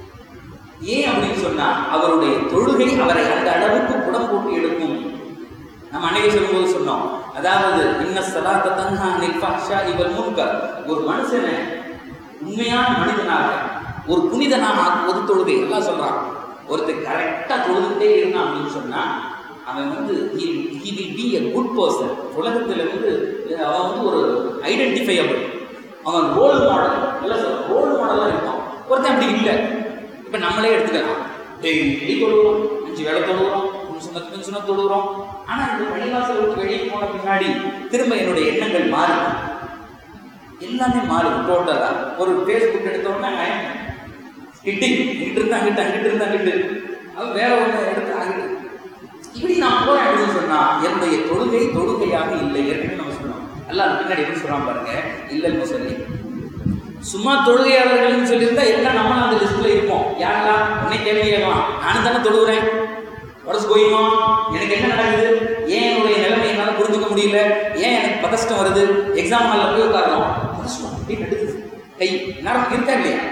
ஏன் அப்படின்னு சொன்னா, அவருடைய தொழுகை அவரை அந்த அளவுக்கு புடம் போட்டு எடுக்கும். நம்ம அன்னைக்கு சொல்லும்போது சொன்னோம், அதாவது இன்ன ஸலாத்த தன்ஹா அனில் ஃபஹ்ஷாஇ வல் முன்கர். ஒரு மனுஷனை உண்மையான மனிதனாக, ஒரு புனிதனாக ஆக்குவது தொழுகை. எல்லாம் சொல்றான். ஒருத்தர் கரெக்டா தொழுதுகிட்டே இருந்தான் அப்படின்னு சொன்னா அவன் வந்து he will be a good person. உலகத்துல வந்து அவன் வந்து ஒரு ஐடென்டிஃபையபிள், அவன் ரோல் மாடல். எல்லாம் சொல்றான், ரோல் மாடலா இருப்பான். ஒருத்தன் அப்படி இல்லை. இப்ப நம்மளே எடுத்துக்கலாம், டெய்லி தொழுகிறோம், அஞ்சு வேலை தொழுகிறோம், சுண்ணத்து சுண்ண தொழுகிறோம். ஆனா இந்த பள்ளிவாசல் விட்டு வெளியே போன பின்னாடி திரும்ப என்னுடைய எண்ணங்கள் மாறும், எல்லாமே மாறும் டோட்டலா. ஒரு ஃபேஸ்புக் எடுத்தோடனே ஹிட்டிங், இங்கிட்டு இருந்தா அங்கிட்டு, அங்கிட்டு இருந்தா அங்கிட்டு, அவன் வேற ஒன்று எடுத்து அங்கிட்டு, இப்படி நான் போறேன் அப்படின்னு சொன்னா என்னுடைய தொழுகை தொழுகையாக இல்லை. ஏற்கனவே நம்ம சொன்னோம். எல்லாம் பின்னாடி எப்படி சொல்றான் பாருங்க, இல்லல் முசல்லி. சும்மா தொழுகையாளர்கள்னு சொல்லியிருந்தா எல்லாம் நம்ம அந்த லிஸ்ட்ல இருப்போம். யாரெல்லாம் உன்னை கேள்வி கேட்கலாம், நானும் தானே தொழுகிறேன், உடச்சு போயுமா, எனக்கு என்ன நடக்குது, ஏன் என்னுடைய நிலைமை என்னால் புரிஞ்சுக்க முடியல, ஏன் எனக்கு பதஷ்டம் வருது, எக்ஸாம் ஹாலில் போய் உட்காரணும், பதஷ்டம் அப்படின்னு எடுக்குது கை நேரம் இருக்கா இல்லையா,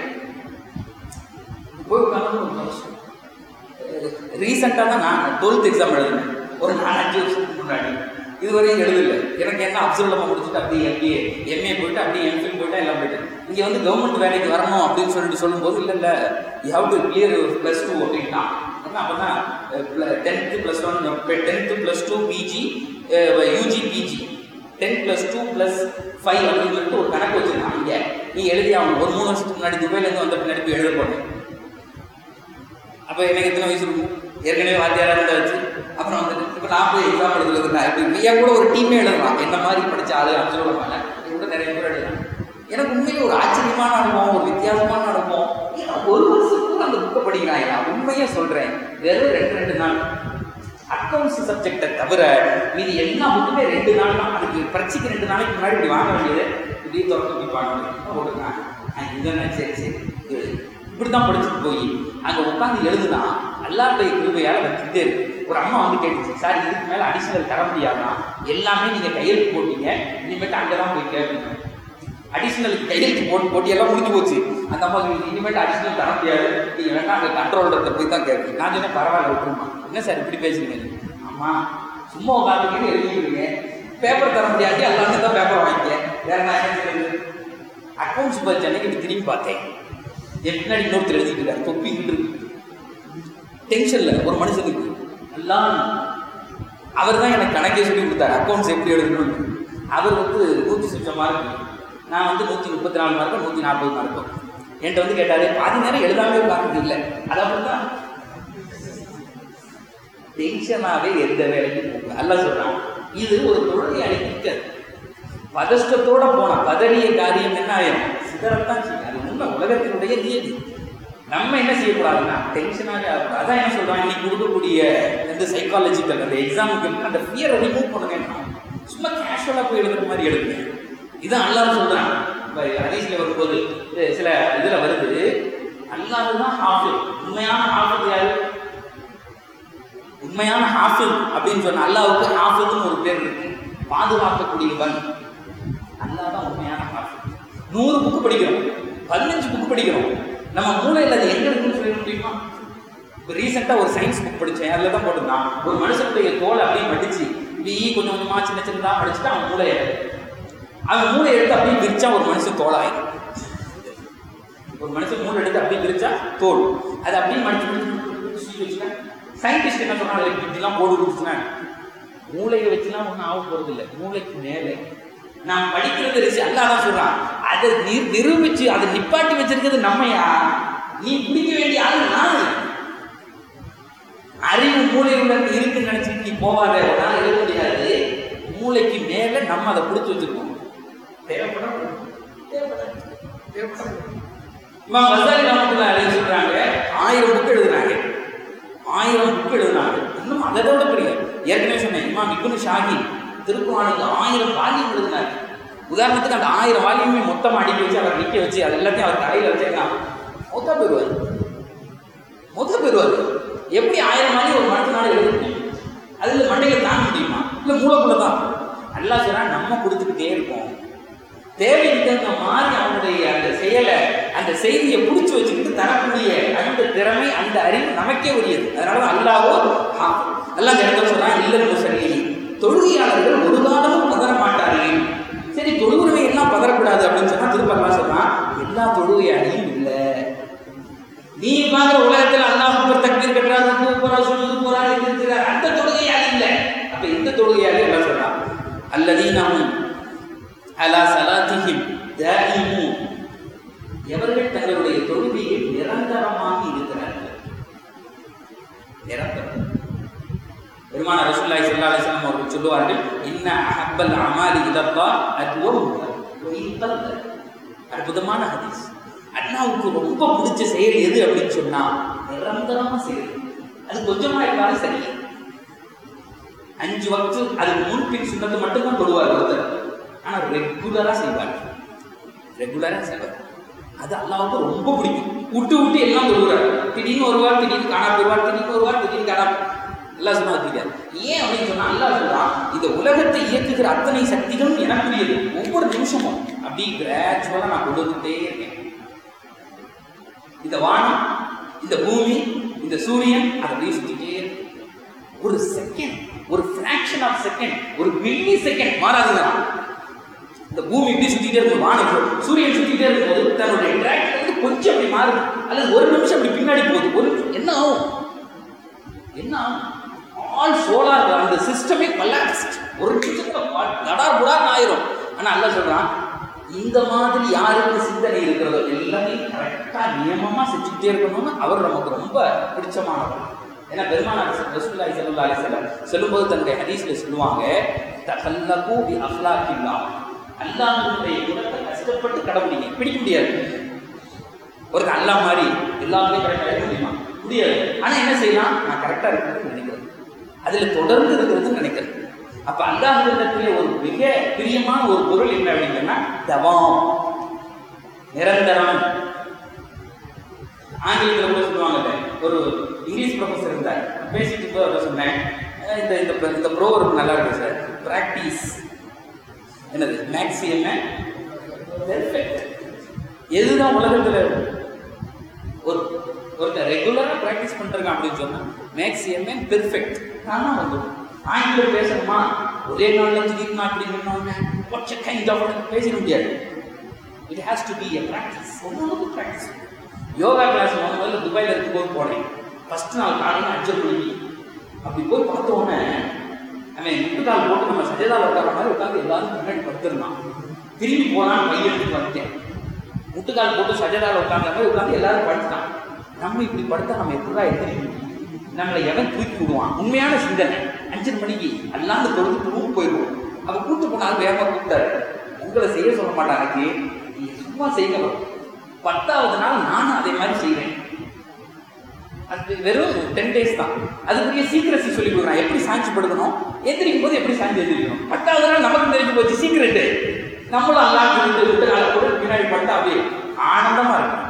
போய் உட்காரணும் பதஷ்டம். ரீசெண்டாக தான் நான் டுவெல்த் எக்ஸாம் எழுதுனேன், ஒரு நாலஞ்சு வருஷத்துக்கு முன்னாடி. இதுவரையும் எழுதல. எனக்கு என்ன அப்சல்வமாக முடிச்சுட்டு அப்படியே எம்பிஏ எம்ஏ போயிட்டு அப்படியே எம்ஃபில் போயிட்டா எல்லாம் போயிட்டேன். இங்கே வந்து கவர்மெண்ட் வேலைக்கு வரணும் அப்படின்னு சொல்லிட்டு சொல்லும்போது, இல்லை இல்லை you have to clear plus two அப்படின்ட்டான். ஏன்னா அப்போ தான் tenth plus one tenth plus two PG UG PG ten plus two plus five அப்படின்னு சொல்லிட்டு ஒரு கணக்கு வச்சுருக்காங்க. இங்கே நீ எழுதி ஆகணும். ஒரு மூணு வருஷத்துக்கு முன்னாடி துபாயிலேருந்து வந்த பின்னாடி போய் எழுத போனேன். அப்போ எனக்கு எத்தனை வயசு இருக்கும்? ஏற்கனவே வாத்தியாராக இருந்தாச்சு. அப்புறம் வந்துட்டு இப்போ நான் போய் எக்ஸாம் எழுதுறதுனா இப்படி என் கூட ஒரு டீமே எழுதலாம். என்ன மாதிரி படித்த ஆளு அப்படின்னு சொல்லுவாங்க. என் கூட நிறைய பேர் எழுதலாம். எனக்கு உண்மையிலே ஒரு ஆச்சரியமான அனுபவம், ஒரு வித்தியாசமான அனுபவம். ஏன்னா ஒரு வருஷத்துக்கு அந்த புக்கை படிக்கிறாங்க. நான் உண்மையாக சொல்கிறேன், வெறும் ரெண்டு ரெண்டு நாள் அக்கௌண்ட்ஸ் சப்ஜெக்டை தவிர மீது எல்லா புக்குமே ரெண்டு நாள் தான். அதுக்கு பரீட்சைக்கு ரெண்டு நாளைக்கு முன்னாடி இப்படி வாங்க வேண்டியது இப்படி திறந்து இப்படி பார்க்கணும் போட்டுருக்காங்க. இதுதான் சரி சரி இப்படி தான் படிச்சுட்டு போய் அங்கே உட்காந்து எழுதுனா எல்லாருடைய கிருபையால் வந்துட்டே இருக்கு. ஒரு அம்மா வந்து கேட்டுச்சு, சார் இதுக்கு மேலே அடிஷனல் தர முடியாதான், எல்லாமே நீங்கள் கையெழுத்து போட்டீங்க, இனிமேட்டு அங்கே தான் போய் கேட்பீங்க. அடிஷனலுக்கு கையெழுத்து போட்டு போட்டி எல்லாம் முடிஞ்சு போச்சு. அந்த அம்மா இனிமேட்டு அடிஷனல் தர முடியாது, நீங்கள் வேணா அங்கே கண்ட்ரோல்றத போய் தான் கேட்பீங்க. நான் சொன்னேன் பரவாயில்ல விட்டுருமா, என்ன சார் இப்படி பேசுறீங்க? அம்மா சும்மா உட்காந்துக்கிட்டு எழுதிக்கிறீங்க, பேப்பர் தர முடியாது, எல்லாத்தையும் தான் பேப்பர் வாங்கிக்க, வேற நான் என்ன சொல்றது? அக்கௌண்ட்ஸ் பட்ஜ் அன்னைக்கு இப்படி திரும்பி பார்த்தேன், என் பின்னாடி இன்னொருத்தர் எழுதிட்டு இருக்காரு, தொப்பிக்கிட்டு இருக்கு. டென்ஷன்ல ஒரு மனுஷனுக்கு எல்லாம் அவர் தான் எனக்கு கணக்கே சொல்லி கொடுத்தாரு, அக்கௌண்ட்ஸ் எப்படி எழுதணும்னு. அவர் வந்து நூற்றி சுத்தம் மார்க்கு, நான் வந்து நூற்றி முப்பத்தி நாலு மார்க்கும் நூற்றி நாற்பது மார்க்கும். என்கிட்ட வந்து கேட்டாரு, பாதி நேரம் எழுதாமே பார்த்தது இல்லை. அதாவது தான் டென்ஷனாகவே எந்த வேலைக்கும் போக நல்லா சொல்கிறான். இது ஒரு தொழிலை அழைக்க பதஷ்டத்தோட போன பதறிய காரியம் என்ன ஆயிரும், சிதறத்தான் செய்யும். அது உண்மை, உலகத்தினுடைய நியதி. நம்ம என்ன செய்யக்கூடாதுன்னா டென்ஷனாக ஆகும். அதான் என்ன சொல்கிறாங்க, இன்னைக்கு கொடுக்கக்கூடிய இந்த சைக்காலஜிக்கல் அந்த எக்ஸாமுக்கு அந்த ஃபியரை ரிமூவ் பண்ணுங்க. சும்மா கேஷுவலாக போய் எழுதுற மாதிரி எழுதுங்க. இதான் அல்லாஹ் சொல்கிறான். இப்போ ஹதீஸ்ல வரும்போது சில இதில் வருது, அல்லாஹ் தான் ஹாஃபிஸ். உண்மையான ஹாஃபிஸ் யாரு? உண்மையான ஹாஃபிஸ் அப்படின்னு சொன்ன அல்லாஹ்வுக்கு ஹாஃபிஸ்னு ஒரு பேர் இருக்கு, பாதுகாக்கக்கூடியவன். அல்லாஹ் தான் உண்மையான ஹாஃபிஸ். நூறு புக்கு படிக்கிறோம், பதினஞ்சு புக்கு படிக்கிறோம், நம்ம மூளையில் அது எங்க இருக்குன்னு சொல்ல முடியுமா? இப்போ ரீசெண்டாக ஒரு சயின்ஸ் புக் படித்தேன், அதில் தான் போட்டிருந்தான், ஒரு மனுஷனுடைய தோலை அப்படியே மடிச்சு இப்படி கொஞ்சம் கொஞ்சமாக சின்ன சின்னதாக படிச்சுட்டு அவன் மூளையை அவன் மூளை எடுத்து அப்படியே பிரிச்சா ஒரு மனுஷன் தோலாயிடும். ஒரு மனுஷன் மூளை எடுத்து அப்படியே பிரிச்சா தோல், அது அப்படியே மடிச்சு வச்சுக்க. சயின்டிஸ்ட் என்ன சொன்னாங்க, இப்படிலாம் போட்டு கொடுத்துனா மூளையை வச்சுலாம் ஒன்றும் ஆக போகிறது இல்லை. மூளைக்கு மேலே நான் படிக்கிறது ரிசி அல்லாஹ் தான் சொல்றான். அதை நிரூபிச்சு அதை நிப்பாட்டி வச்சிருக்கிறது நம்மையா? நீ பிடிக்க வேண்டிய ஆளு நான். அறிவு மூளையுள்ள இருக்குன்னு நினைச்சிட்டு நீ போவாத, நான் எழுத முடியாது. மூளைக்கு மேல நம்ம அதை பிடிச்சி வச்சிருக்கோம். தேவைப்படும் இமாம் கசாலி ரஹ்மத்துல்லாஹி அலைஹி சொல்றாங்க, ஆயிரம் புக் எழுதுனாங்க, ஆயிரம் புக் எழுதுனாங்க. இன்னும் அதை விட பெரிய, ஏற்கனவே சொன்னேன், இமாம் இப்னு ஷாஹின் திருக்குர்ஆனுக்கு ஆயிரம் வால்யூம் எழுதினார். உதாரணத்துக்கு அந்த ஆயிரம் வால்யூமே மொத்தமாக அடிக்க வச்சு அவர் நிற்க வச்சு அது எல்லாத்தையும் அவர் தலையில் வச்சிருக்கான், மொத்த பெறுவார், மொத்த பெறுவார். எப்படி ஆயிரம் வால்யூம் ஒரு மனத்தினால எழுத முடியும்? அதில் மண்டையில் தாங்க முடியுமா? இல்லை மூளைக்குள்ள தான். அல்லாஹ் சொல்றான், நம்ம கொடுத்துக்கிட்டே இருக்கோம். தேவைக்கு தகுந்த மாதிரி அவனுடைய அந்த செயலை, அந்த செய்தியை பிடிச்சி வச்சுக்கிட்டு தரக்கூடிய அந்த திறமை, அந்த அறிவு நமக்கே உரியது. அதனால தான் அல்லாஹ்வோ அல்லாஹ் இந்த இடத்துல சொல்றான், இல்லைன்னு சொல்லி தொழுகையாளர்கள் ஒரு காலமும் பதற மாட்டார்கள். சரி, தொழுகையை எல்லாம் பதறக்கூடாது அப்படின்னு சொன்னா திரும்ப அல்லாஹ் சொல்றான், எல்லா தொழுகையாளியும் இல்லை. நீ பார்க்குற உலகத்தில் அல்லாஹ் ஒரு தக்பீர் கட்டுறாரு, போறா சொல்லு போறாரு இருக்கிறார், அந்த தொழுகையாளி இல்லை. அப்ப இந்த தொழுகையாளி எல்லாம் சொல்றான், அல்லதீனஹும் அலா ஸலாத்திஹிம் தாயிமூன், எவர்கள் தங்களுடைய தொழுகையில் நிரந்தரமாக இருக்கிறார்கள். நிரந்தரம். பெருமானார் ரசூலுல்லாஹி ஸல்லல்லாஹு அலைஹி வஸல்லம் அவர்கள் சொல்லுவார்கள், இன்ன அஹப்பல் அமாலி இலல்லாஹ் அத்வமுஹு வ இன் கல்ல. அற்புதமான ஹதீஸ். அல்லாஹ்வுக்கு ரொம்ப பிடிச்ச செயல் எது அப்படின்னு சொன்னா நிரந்தரமா செயல். அது கொஞ்சமா இருந்தாலும் சரி. அஞ்சு வக்து அதுக்கு முன்பின் சுண்ணத்து மட்டும்தான் தொழுவார் ஒருத்தர், ஆனால் ரெகுலரா செய்வார், ரெகுலரா செய்வார். அது அல்லாஹ்வுக்கு ரொம்ப பிடிக்கும். விட்டு விட்டு எல்லாம் தொழுவார். திடீர்னு ஒருவார், திடீர்னு காணா போடுவார், திடீர்னு ஒருவார், திடீர்னு காணா. அல்லாஹ் சொன்னா தெரியாது. ஏன் அப்படின்னு சொன்னா அல்லாஹ் சொல்றான், இந்த உலகத்தை இயக்குகிற அத்தனை சக்திகளும் எனக்குரியது. ஒவ்வொரு நிமிஷமும் அப்படி கிராஜுவலா நான் கொண்டு வந்துட்டே இருக்கேன். இந்த வானம், இந்த பூமி, இந்த சூரியன் அதை அப்படியே சுத்திட்டே இருக்கு. ஒரு செகண்ட், ஒரு ஃபிராக்ஷன் ஆஃப் செகண்ட், ஒரு மில்லி செகண்ட் மாறாதுங்க. இந்த பூமி இப்படி சுத்திட்டே இருக்கும், வானம் சூரியன் சுத்திட்டே இருக்கும்போது தன்னுடைய ட்ராக் வந்து கொஞ்சம் அப்படி மாறுது, அல்லது ஒரு நிமிஷம் அப்படி பின்னாடி போகுது. ஒரு என்ன ஆகும்? என்ன ஆல் சோலார் அந்த சிஸ்டமே கொலாப்ஸ்ட், ஒரு நிமிஷத்துல கடா புடான்னு ஆயிரும். ஆனா அல்ல சொல்றான், இந்த மாதிரி யாருக்கு சிந்தனை இருக்கிறதோ எல்லாமே கரெக்டா நியமமா செஞ்சுக்கிட்டே இருக்கணும்னு அவர் நமக்கு ரொம்ப பிடிச்சமானவர். ஏன்னா பெருமானார் ரசூலுல்லாஹி ஸல்லல்லாஹு அலைஹி வஸல்லம் சொல்லும்போது தன்னுடைய ஹதீஸ்ல சொல்லுவாங்க, தகல்லகு பி அஃலாகில்லாஹ், அல்லாஹ்வுடைய குணத்தை கஷ்டப்பட்டு கடைபிடிங்க. பிடிக்க முடியாது, ஒரு அல்லாஹ் மாதிரி எல்லாமே கரெக்டாக இருக்க முடியுமா? முடியாது. ஆனா என்ன செய்யலாம், நான் கரெக்டா இருக்கிறது நினைக்கிறேன், அதுல தொடர்ந்து இருக்கிறது நினைக்கிறேன். அப்ப அல்லாஹ்விடத்திலே ஒரு மிக பிரியமான ஒரு பொருள் என்ன அப்படின்னா தவம், நிரந்தரம். ஆங்கிலத்தில் கூட சொல்லுவாங்க, ஒரு இங்கிலீஷ் ப்ரொஃபஸர் இருந்தார், பேசிட்டு போய் சொன்னேன், இந்த இந்த ப்ரோவர்க் நல்லா இருக்கு சார், பிராக்டிஸ் என்னது மேக்ஸிமம் பெர்ஃபெக்ட். எதுதான் உலகத்தில் ஒரு ஒருத்தர் ரெகுலரா பிராக்டிஸ் பண்றாங்க அப்படின்னு சொன்னா மேக்ஸிமம் பெர்ஃபெக்ட் தானா வந்துடும். ஆங்கிலம் பேசணுமா, ஒரே நாள்ல திடீர்னு அப்படின்னு கைண்ட் ஆஃப் பேசிட முடியாது. It has to be a practice. ஒவ்வொரு பிராக்டிஸ். யோகா கிளாஸ் முதல்ல துபாயில் இருக்கும்போது போனேன். ஃபர்ஸ்ட் நாள் காலையில் அஞ்சல் மணிக்கு அப்படி போய் பார்த்தோன்னே அவன் முட்டுக்கால் போட்டு நம்ம சஜதாவில் உட்கார மாதிரி உட்காந்து எல்லாரும் முன்னாடி படுத்துருந்தான். திரும்பி போனான்னு மைய எடுத்துட்டு வந்துட்டேன். முட்டுக்கால் போட்டு சஜதாவில் உட்காந்த மாதிரி உட்காந்து எல்லாரும் படுத்துட்டான். நம்ம இப்படி படுத்தா நம்ம எப்படா எந்திரிக்கணும், நம்மளை எவன் தூக்கி விடுவான்? உண்மையான சிந்தனை. அஞ்சு மணிக்கு அல்லாந்து தொழுது ரூம் போயிடுவோம். அப்ப கூட்டு போனாலும் வேகமா கூப்பிட்டாரு, உங்களை செய்ய சொல்ல மாட்டாங்க, நீங்க சும்மா செய்யுங்க. பத்தாவது நாள் நானும் அதே மாதிரி செய்வேன். அது வெறும் டென் டேஸ் தான். அதுக்குரிய சீக்கிரசி சொல்லி கொடுக்குறான், எப்படி சாட்சி படுக்கணும், எந்திரிக்கும் போது எப்படி சாட்சி எந்திரிக்கணும். பத்தாவது நாள் நமக்கு தெரிஞ்சு போச்சு சீக்கிரட்டு. நம்மளும் அல்லாஹ் விட்டு நாளை கூட பின்னாடி படுத்தா அப்படியே ஆனந்தமா இருக்கும்.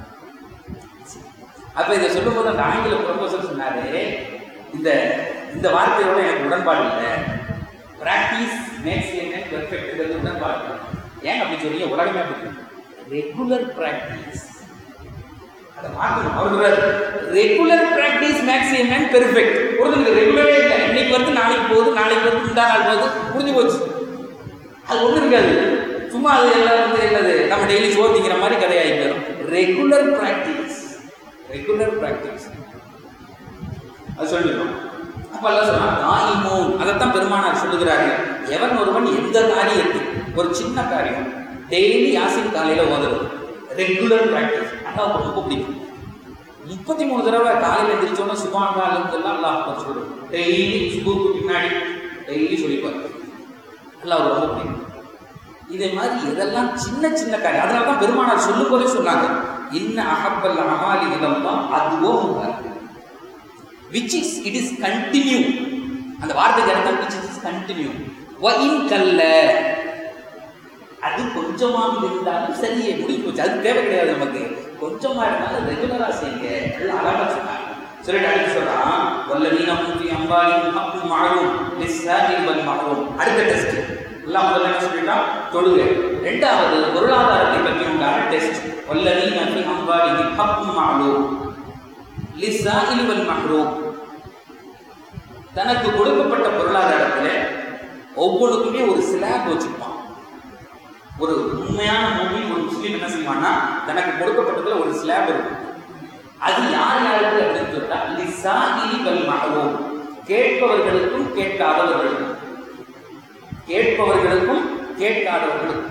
அப்ப இதை சொல்லும் போது அந்த ஆங்கில ப்ரொஃபஸர் சொன்னாரு, இந்த இந்த வார்த்தையோட எனக்கு உடன்பாடு இல்லை, பிராக்டிஸ் மேக்ஸ் என் பெர்ஃபெக்ட் உடன்பாடு. ஏன் அப்படி சொல்றீங்க? உலகமே அப்படி ரெகுலர் பிராக்டிஸ் அதை மாற்றணும். அவர் regular practice maximum and perfect. ஒருத்தருக்கு ரெகுலரே இல்லை, இன்னைக்கு வந்து நாளைக்கு போகுது, நாளைக்கு வந்து முந்தா நாள் போகுது, புரிஞ்சு போச்சு. அது ஒன்றும் இருக்காது, சும்மா அது எல்லாம் வந்து என்னது நம்ம டெய்லி சோதிக்கிற மாதிரி கதையாகி போயிடும். ரெகுலர் பிராக்டிஸ், ரெகுலர் பிராக்டிஸ் அது சொல்லிடுறோம். அப்ப எல்லாம் சொன்னா தாயிமோன், அதைத்தான் பெருமானார் சொல்லுகிறார்கள். எவன் ஒருவன் எந்த காரியத்தை, ஒரு சின்ன காரியம் டெய்லி யாசின் காலையில ஓதுறது, ரெகுலர் பிராக்டிஸ், அல்லாஹ் ரொம்ப பிடிக்கும். முப்பத்தி மூணு தடவை காலையில் எந்திரிச்சோன்னா சுபான் எல்லாம் அல்லாஹ் சொல்லுவோம். டெய்லி சுபுக்கு பின்னாடி டெய்லி சொல்லிப்பாரு, அல்லாஹ் ரொம்ப பிடிக்கும். இதே மாதிரி இதெல்லாம் சின்ன சின்ன காரியம். அதனால தான் பெருமானார் சொல்லும் போதே சொன்னாங்க, இன்ன அஹப்பல் அமாலி இதெல்லாம் அதுவோ which is it is continue. அந்த வார்த்தைக்கு அர்த்தம் which is continue. வ இன் கல்ல, அது கொஞ்சமாக இருந்தாலும் சரியே முடிஞ்சு போச்சு, அது தேவை கிடையாது நமக்கு. கொஞ்சமா இருந்தாலும் ரெகுலரா செய்யுங்க. எல்லாம் அழகா சொன்னாங்க. சொல்லிட்டு அடுத்து சொல்றான், வல்லதீன முஃபி அம்பாலிஹிம் ஹக்கும் மஅலூம் லிஸ்ஸாஇல் வல் மஹ்ரூம். அடுத்த டெஸ்ட் எல்லாம் முதல்ல என்ன சொல்லிட்டா தொழுகை. ரெண்டாவது பொருளாதாரத்தை பற்றி உண்டான டெஸ்ட், வல்லதீன ஃபி அம்பாலிஹிம் ஹக்கும் மஅலூம் லிஸ்ஸாஇல் வல் மஹ்ரூம். தனக்கு கொடுக்கப்பட்ட பொருளாதாரத்தில் ஒவ்வொருக்குமே ஒரு ஸ்லாப் வச்சிருப்பான். ஒரு உண்மையான மூவி ஒரு முஸ்லீம் என்ன செய்வான்னா, தனக்கு கொடுக்கப்பட்டதுல ஒரு ஸ்லாப் இருக்கும். அது யார் யாருக்கு அப்படின்னு சொல்லிட்டா லிஸ்ஸாஇல் வல் மஹ்ரூம், கேட்பவர்களுக்கும் கேட்காதவர்களுக்கும், கேட்பவர்களுக்கும் கேட்காதவர்களுக்கும்.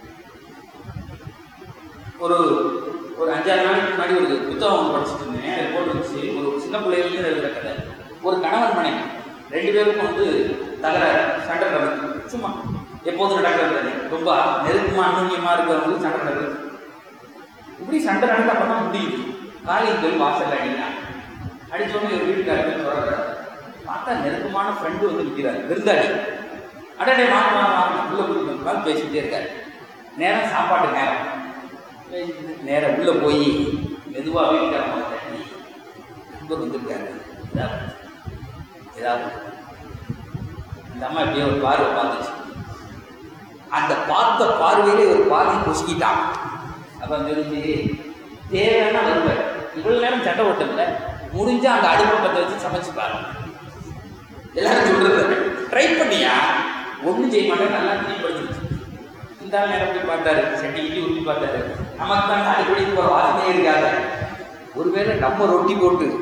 ஒரு ஒரு அஞ்சாறு நாளைக்கு முன்னாடி ஒரு புத்தகம் படிச்சுட்டு இருந்தேன். அதை போட்டு வச்சு ஒரு சின்ன பிள்ளைகளுக்கு எழுதுற கதை. ஒரு கணவன் மனைவி ரெண்டு பேருக்கும் வந்து தகராறு, சண்டை நடக்குது. சும்மா எப்போதும் நடக்கிறது, ரொம்ப நெருக்கமா அந்நியமா இருக்கிறவங்களுக்கு சண்டை நடக்குது. இப்படி சண்டை நடந்து அப்பதான் முடியுது. காலையில் போய் வாசல் அடிக்கிறாங்க. அடிச்சோடனே ஒரு வீட்டுக்காரர்கள் சொல்றாரு, பார்த்தா நெருக்கமான ஃப்ரெண்டு வந்து நிற்கிறாரு, விருந்தாடி. அடடே வாங்க வாங்க வாங்க உள்ள கொடுக்கணும் பேசிக்கிட்டே இருக்காரு. நேரம் சாப்பாட்டு நேரம், நேரம் உள்ள போய் மெதுவாக வீட்டுக்காரமாக தண்ணி நண்பர் வந்துருக்காரு, ஏதாவது இந்த அம்மா இப்படியே ஒரு பார்வை பார்த்துச்சு. அந்த பார்த்த பார்வையிலே ஒரு பார்வை கொசுக்கிட்டான். அப்ப தெரிஞ்சு தேவையான வருவார். இவ்வளவு நேரம் சண்டை ஓட்டல, முடிஞ்சா அந்த அடுப்பை பற்ற வச்சு சமைச்சு பாரு. எல்லாரும் சொல்றது ட்ரை பண்ணியா, ஒன்றும் செய்ய மாட்டேன், நல்லா கிளீன் பண்ணிடுச்சு. இந்த நேரம் போய் பார்த்தாரு, சட்டி கிட்டி ஊற்றி பார்த்தாரு, நமக்கு தான் அடிப்படைக்கு போகிற வாசனையே இருக்காது. ஒருவேளை நம்ம ரொட்டி போட்டு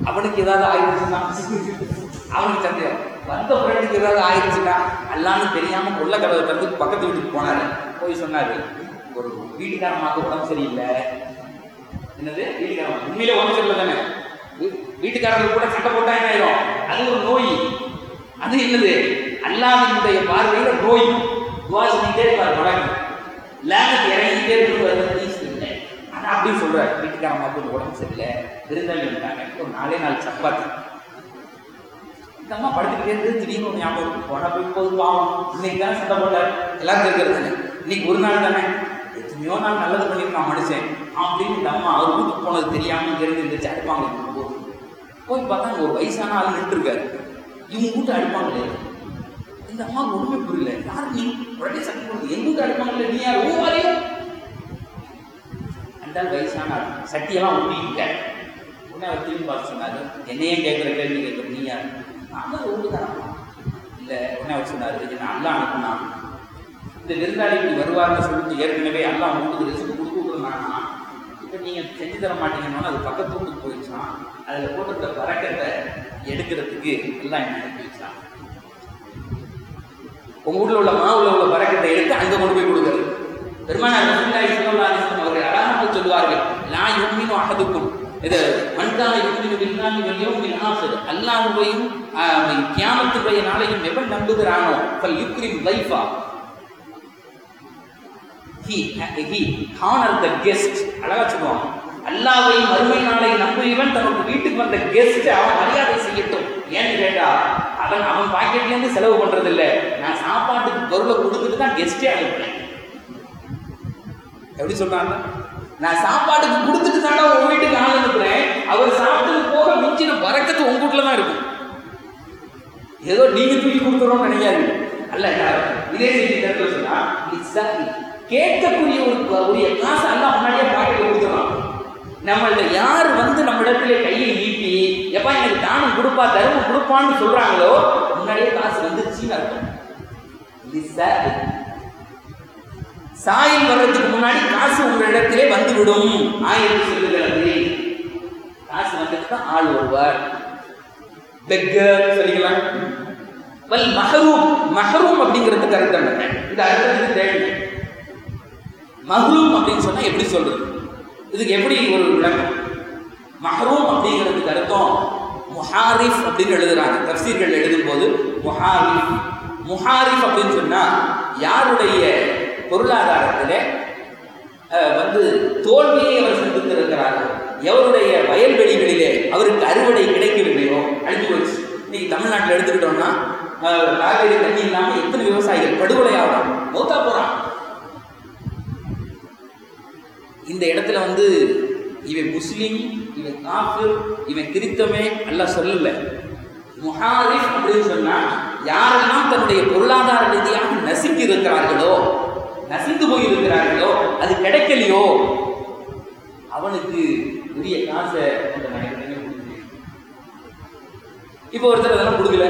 அவனுக்கு ஏதாவது ஆயிடுச்சுன்னா அவனுக்கு சந்தேகம், வந்த ஃப்ரெண்டுக்கு ஏதாவது ஆயிடுச்சுன்னா அல்லான்னு தெரியாம கொள்ள கதவை திறந்து பக்கத்து வீட்டுக்கு போனாரு. போய் சொன்னாரு, ஒரு வீட்டுக்காரமாக்கு உடம்பு சரியில்லை. என்னது வீட்டுக்காரமா? உண்மையிலே உடம்பு சரியில்லை தானே. வீட்டுக்காரர்கள் கூட சண்டை போட்டா என்ன ஆயிரும்? அது ஒரு நோய். அது என்னது? அல்லாஹ்வினுடைய பார்வையில நோய். துவா செஞ்சுட்டே இருப்பார், வழக்கு லேனுக்கு இறங்கிட்டே இருக்கு. ஆனா அப்படின்னு சொல்றாரு, வீட்டுக்காரமாக்கு உடம்பு சரியில்லை, விருந்தாளி இருந்தாங்க, ஒரு நாலே நாலு சப்பாத்தி. இந்த அம்மா படுத்துக்கிட்டே இருந்து திடீர்னு ஒரு ஞாபகம், போனா போய் போது பாவம், இன்னைக்கு தானே சண்டை போட்டார், எல்லாரும் இருக்கிறது தானே, இன்னைக்கு ஒரு நாள் தானே, எத்தனையோ நாள் நல்லது பண்ணிட்டு மனுஷன் அப்படின்னு இந்த அம்மா அவர் வீட்டுக்கு போனது தெரியாம இங்க இருந்து இருந்துச்சு அடுப்பாங்க. போய் பார்த்தா ஒரு வயசான ஆள் நின்று இருக்காரு. இவங்க வீட்டு அடுப்பாங்களே. இந்த அம்மா ஒண்ணுமே புரியல, யாரு நீ? உடனே சண்டை போடுது, எங்க வீட்டு அடுப்பாங்களே, நீ யார்? ஓ வரையோ அந்த வயசான ஆள் சட்டியெல்லாம் ஒட்டிக்கிட்டார். உடனே அவர் திரும்பி பார்த்து சொன்னாரு, என்னையே கேட்கிற கேள்வி கேட்கிற நீ யார்? நான் ஒன்று தரமா இல்லை. உடனே அவர் சொன்னாரு, நான் அல்லா அனுப்புனா இந்த விருந்தாளி இப்படி வருவார்னு சொல்லிட்டு ஏற்கனவே அல்லா உங்களுக்கு ரிஸ்க் கொடுத்து விட்டுருந்தாங்கன்னா இப்போ நீங்கள் செஞ்சு தர மாட்டீங்கன்னா அது பக்கத்து வீட்டுக்கு போயிடுச்சான், அதில் போட்டுருக்க பறக்கத்தை எடுக்கிறதுக்கு எல்லாம் என்ன அனுப்பி வச்சான். உங்கள் வீட்டில் உள்ள மாவுல உள்ள பறக்கத்தை எடுத்து அங்கே கொண்டு போய் கொடுக்குறது. பெருமானார் ரசூலுல்லாஹி ஸல்லல்லாஹு அலைஹி வஸல்லம் அவர்கள் அழகாக சொல்வார்கள், லா யுமினு அஹதுக்கும் இது மன்கான யுமினு பில்லாஹி வல் யௌமில் ஆகிர், அல்லாஹ்வையும் கியாமத்துடைய நாளையும் எவன் நம்புகிறானோ ஃபல் யுக்ரிம் Taiba, he he honor the guest. அழகா சொல்லுவாங்க, அல்லாஹ்வை மறுமை நாளை நம்புகிறவன் தனக்கு வீட்டுக்கு வந்த கெஸ்ட் அவன் மரியாதை செய்யட்டும். ஏன்னு கேட்டா அவன் அவன் பாக்கெட்ல இருந்து செலவு பண்றது இல்லை, நான் சாப்பாட்டுக்கு பொருளை கொடுத்துட்டு தான் கெஸ்டே அனுப்புறேன். எப்படி சொல்றாங்க? நான் சாப்பாட்டுக்கு கொடுத்துட்டு தானே உங்க வீட்டுக்கு ஆள் அனுப்புறேன், அவர் சாப்பிட்டது போக மிஞ்சின பறக்கத்து உங்க வீட்டுல தான் இருக்கும். ஏதோ நீங்க தூக்கி கொடுத்துறோம்னு நினைக்காது. அல்ல இதே செய்தி கருத்து சொன்னா கேட்கக்கூடிய ஒரு உரிய காசு எல்லாம் முன்னாடியே பாக்கெட்ல கொடுத்துடலாம். நம்மள்ட யார் வந்து நம்ம இடத்துல கையை நீட்டி எப்பா எனக்கு தானம் கொடுப்பா தர்மம் கொடுப்பான்னு சொல்றாங்களோ முன்னாடியே காசு வந்துருச்சுன்னு அர்த்தம். சாயில் வர்றதுக்கு முன்னாடி காசு உங்க இடத்திலே வந்துவிடும். ஆயிரம் சொல்லுகிறது, காசு வந்துட்டு தான் ஆள் வருவார். பெக்கர் சொல்லிக்கலாம். வல் மஹரூம், மஹரூம் அப்படிங்கிறதுக்கு அர்த்தம் என்ன? இந்த அர்த்தத்துக்கு தேவை. மஹ்ரூம் அப்படின்னு சொன்னா எப்படி சொல்றது? இதுக்கு எப்படி ஒரு விளக்கம்? மஹ்ரூம் அப்படிங்கிறதுக்கு அர்த்தம் முஹாரிஃப் அப்படின்னு எழுதுறாங்க தஃசீர்கள் எழுதும் போது. முஹாரிஃப் முஹாரிஃப் அப்படின்னு சொன்னா யாருடைய பொருளாதாரத்தில் வந்து தோல்வியை அவர் சந்தித்திருக்கிறார்கள், எவருடைய வயல்வெளிகளிலே அவருக்கு அறுவடை கிடைக்கவில்லையோ அழிஞ்சு போச்சு. இன்னைக்கு தமிழ்நாட்டில் எடுத்துக்கிட்டோம்னா காவேரி தண்ணி இல்லாமல் எத்தனை விவசாயிகள் படுகொலை ஆகலாம், மௌத்தா போறான். இந்த இடத்துல வந்து இவன் முஸ்லீம், இவன் காஃபிர், இவன் கிறித்தவமே எல்லாம் சொல்லல. முஹாரிஃப் அப்படின்னு சொன்னா யாரெல்லாம் தன்னுடைய பொருளாதார ரீதியாக நசிந்து இருக்கிறார்களோ, நசிந்து போயிருக்கிறார்களோ, அது கிடைக்கலையோ அவனுக்கு உரிய காசை அந்த நடைமுறையை கொடுக்கல. இப்போ ஒருத்தர் அதெல்லாம் கொடுக்கல,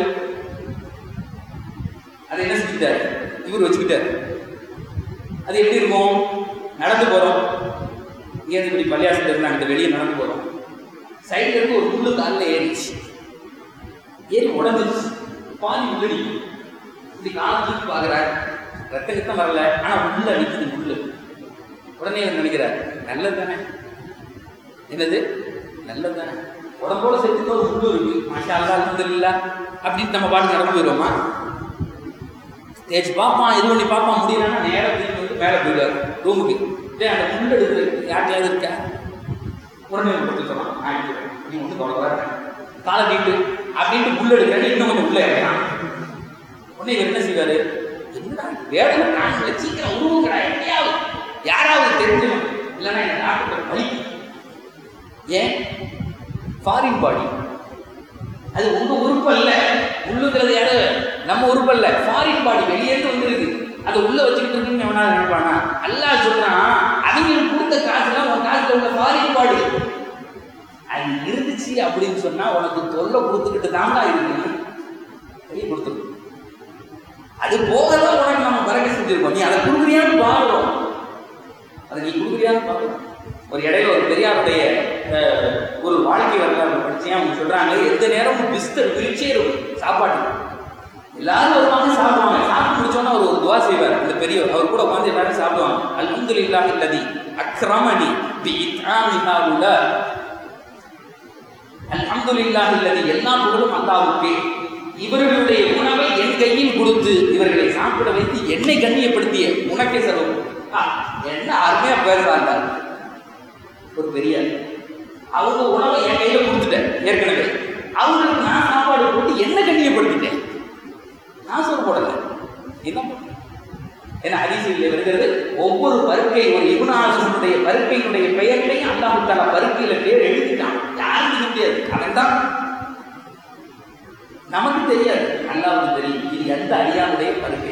அதை என்ன செஞ்சுட்டாரு? இவர் வச்சுக்கிட்டாரு. அது எப்படி இருக்கும்? நடந்து போறோம், இங்கேருந்து இப்படி பள்ளியாசத்துல இருந்து அங்கிட்ட வெளியே நடந்து போறோம், சைட்ல இருந்து ஒரு முள்ளு காலில் ஏறிச்சு, ஏறி உடஞ்சிருச்சு, பாதி முள்ளடி. இப்படி காலம் தூக்கி பார்க்குறாரு, ரத்த கிட்டம் வரல, ஆனால் முள்ள அடிக்குது முள்ளு. உடனே அவர் நினைக்கிறார், நல்லது தானே, என்னது நல்லது தானே, உடம்போட சேர்த்து ஒரு முள்ளு இருக்கு, மாஷா அல்லா அல்ஹம்துலில்லாஹ் அப்படின்னு நம்ம பாட்டு நடந்து போயிடுவோமா? தேய்ச்சி பார்ப்பான், இது பண்ணி பார்ப்பான், முடியலன்னா நேரம் திரும்பி வந்து மேலே போயிடுவார் ரூமுக்கு. இதே அந்த முள் எடுக்கிறது யார்ட்டையாவது இருக்கா? உடனே கொடுத்துக்கலாம், நான் எடுக்கிறேன், நீ வந்து கவலை காலை நீட்டு அப்படின்ட்டு முள் எடுக்கிறேன், இன்னும் கொஞ்சம் உள்ள இறக்கலாம். உடனே இவர் என்ன செய்வாரு? என்னடா வேதனை காணல, சீக்கிரம் உருவுங்கடா, எப்படியாவது யாராவது தெரிஞ்சும் இல்லைன்னா என்ன டாக்டர் வலி. ஏன்? ஃபாரின் பாடி, அது உங்க உறுப்பு அல்ல. உள்ளுங்கிறது யாரு? நம்ம உறுப்பு அல்ல, ஃபாரின் பாடி வெளியேந்து வந்துருக்கு. அதை உள்ள வச்சுக்கிட்டு இருக்குன்னு எவனா நினைப்பானா? அல்லாஹ் சொல்றான், அவங்களுக்கு கொடுத்த காசுலாம் உன் காசுல உள்ள ஃபாரின் பாடி அது இருந்துச்சு அப்படின்னு சொன்னா உனக்கு தொல்லை கொடுத்துக்கிட்டு தான்டா இருக்கு, வெளியே கொடுத்துருக்கு. அது போகதான் உனக்கு நம்ம பறக்க செஞ்சிருக்கோம். நீ அதை கொடுக்குறியான்னு பாக்குறோம், அதை நீ கொடுக்குறியான்னு பாக்குறோம். ஒரு இடையில ஒரு பெரியாருடைய ஒரு வாழ்க்கை வரலாறு படிச்சேன். அவங்க சொல்றாங்க எந்த நேரமும் பிஸ்தர் விரிச்சே இருக்கும் சாப்பாட்டு. எல்லாரும் வருவாங்க, சாப்பிடுவாங்க. சாப்பிட்டு முடிச்சோன்னா அவர் ஒரு துவா செய்வார். அந்த பெரியவர் அவர் கூட உட்காந்து எல்லாரும் சாப்பிடுவாங்க. அல்ஹம்துலில்லாஹி அல்லதி அக்ரமனி பி இத்ஆமி ஹாஉலா. அல்ஹம்துலில்லாஹி அல்லதி, எல்லா புகழும் அல்லாஹ்வுக்கே, இவர்களுடைய உணவை என் கையில் கொடுத்து இவர்களை சாப்பிட வைத்து என்னை கண்ணியப்படுத்திய உனக்கே செலவு. என்ன அருமையா பேசுறாங்க ஒரு பெரிய. அவங்க உணவை என் கையில கொடுத்துட்டேன் ஏற்கனவே, அவங்களுக்கு நான் சாப்பாடு போட்டு என்ன கண்ணியப்படுத்திட்டேன். நான் சொல்ல போடல என்ன ஏன்னா ஹதீஸில் வருகிறது, ஒவ்வொரு பருக்கை ஒரு இப்னு ஆஸிமுடைய பருக்கையினுடைய பெயர்களையும் அல்லாஹ் தஆலா பருக்கையில பேர் எழுதிட்டான். யாருக்கும் தெரியாது. அதான் நமக்கு தெரியாது, அல்லாஹ்வுக்கு தெரியும். இது எந்த அடியானுடைய பருக்கை.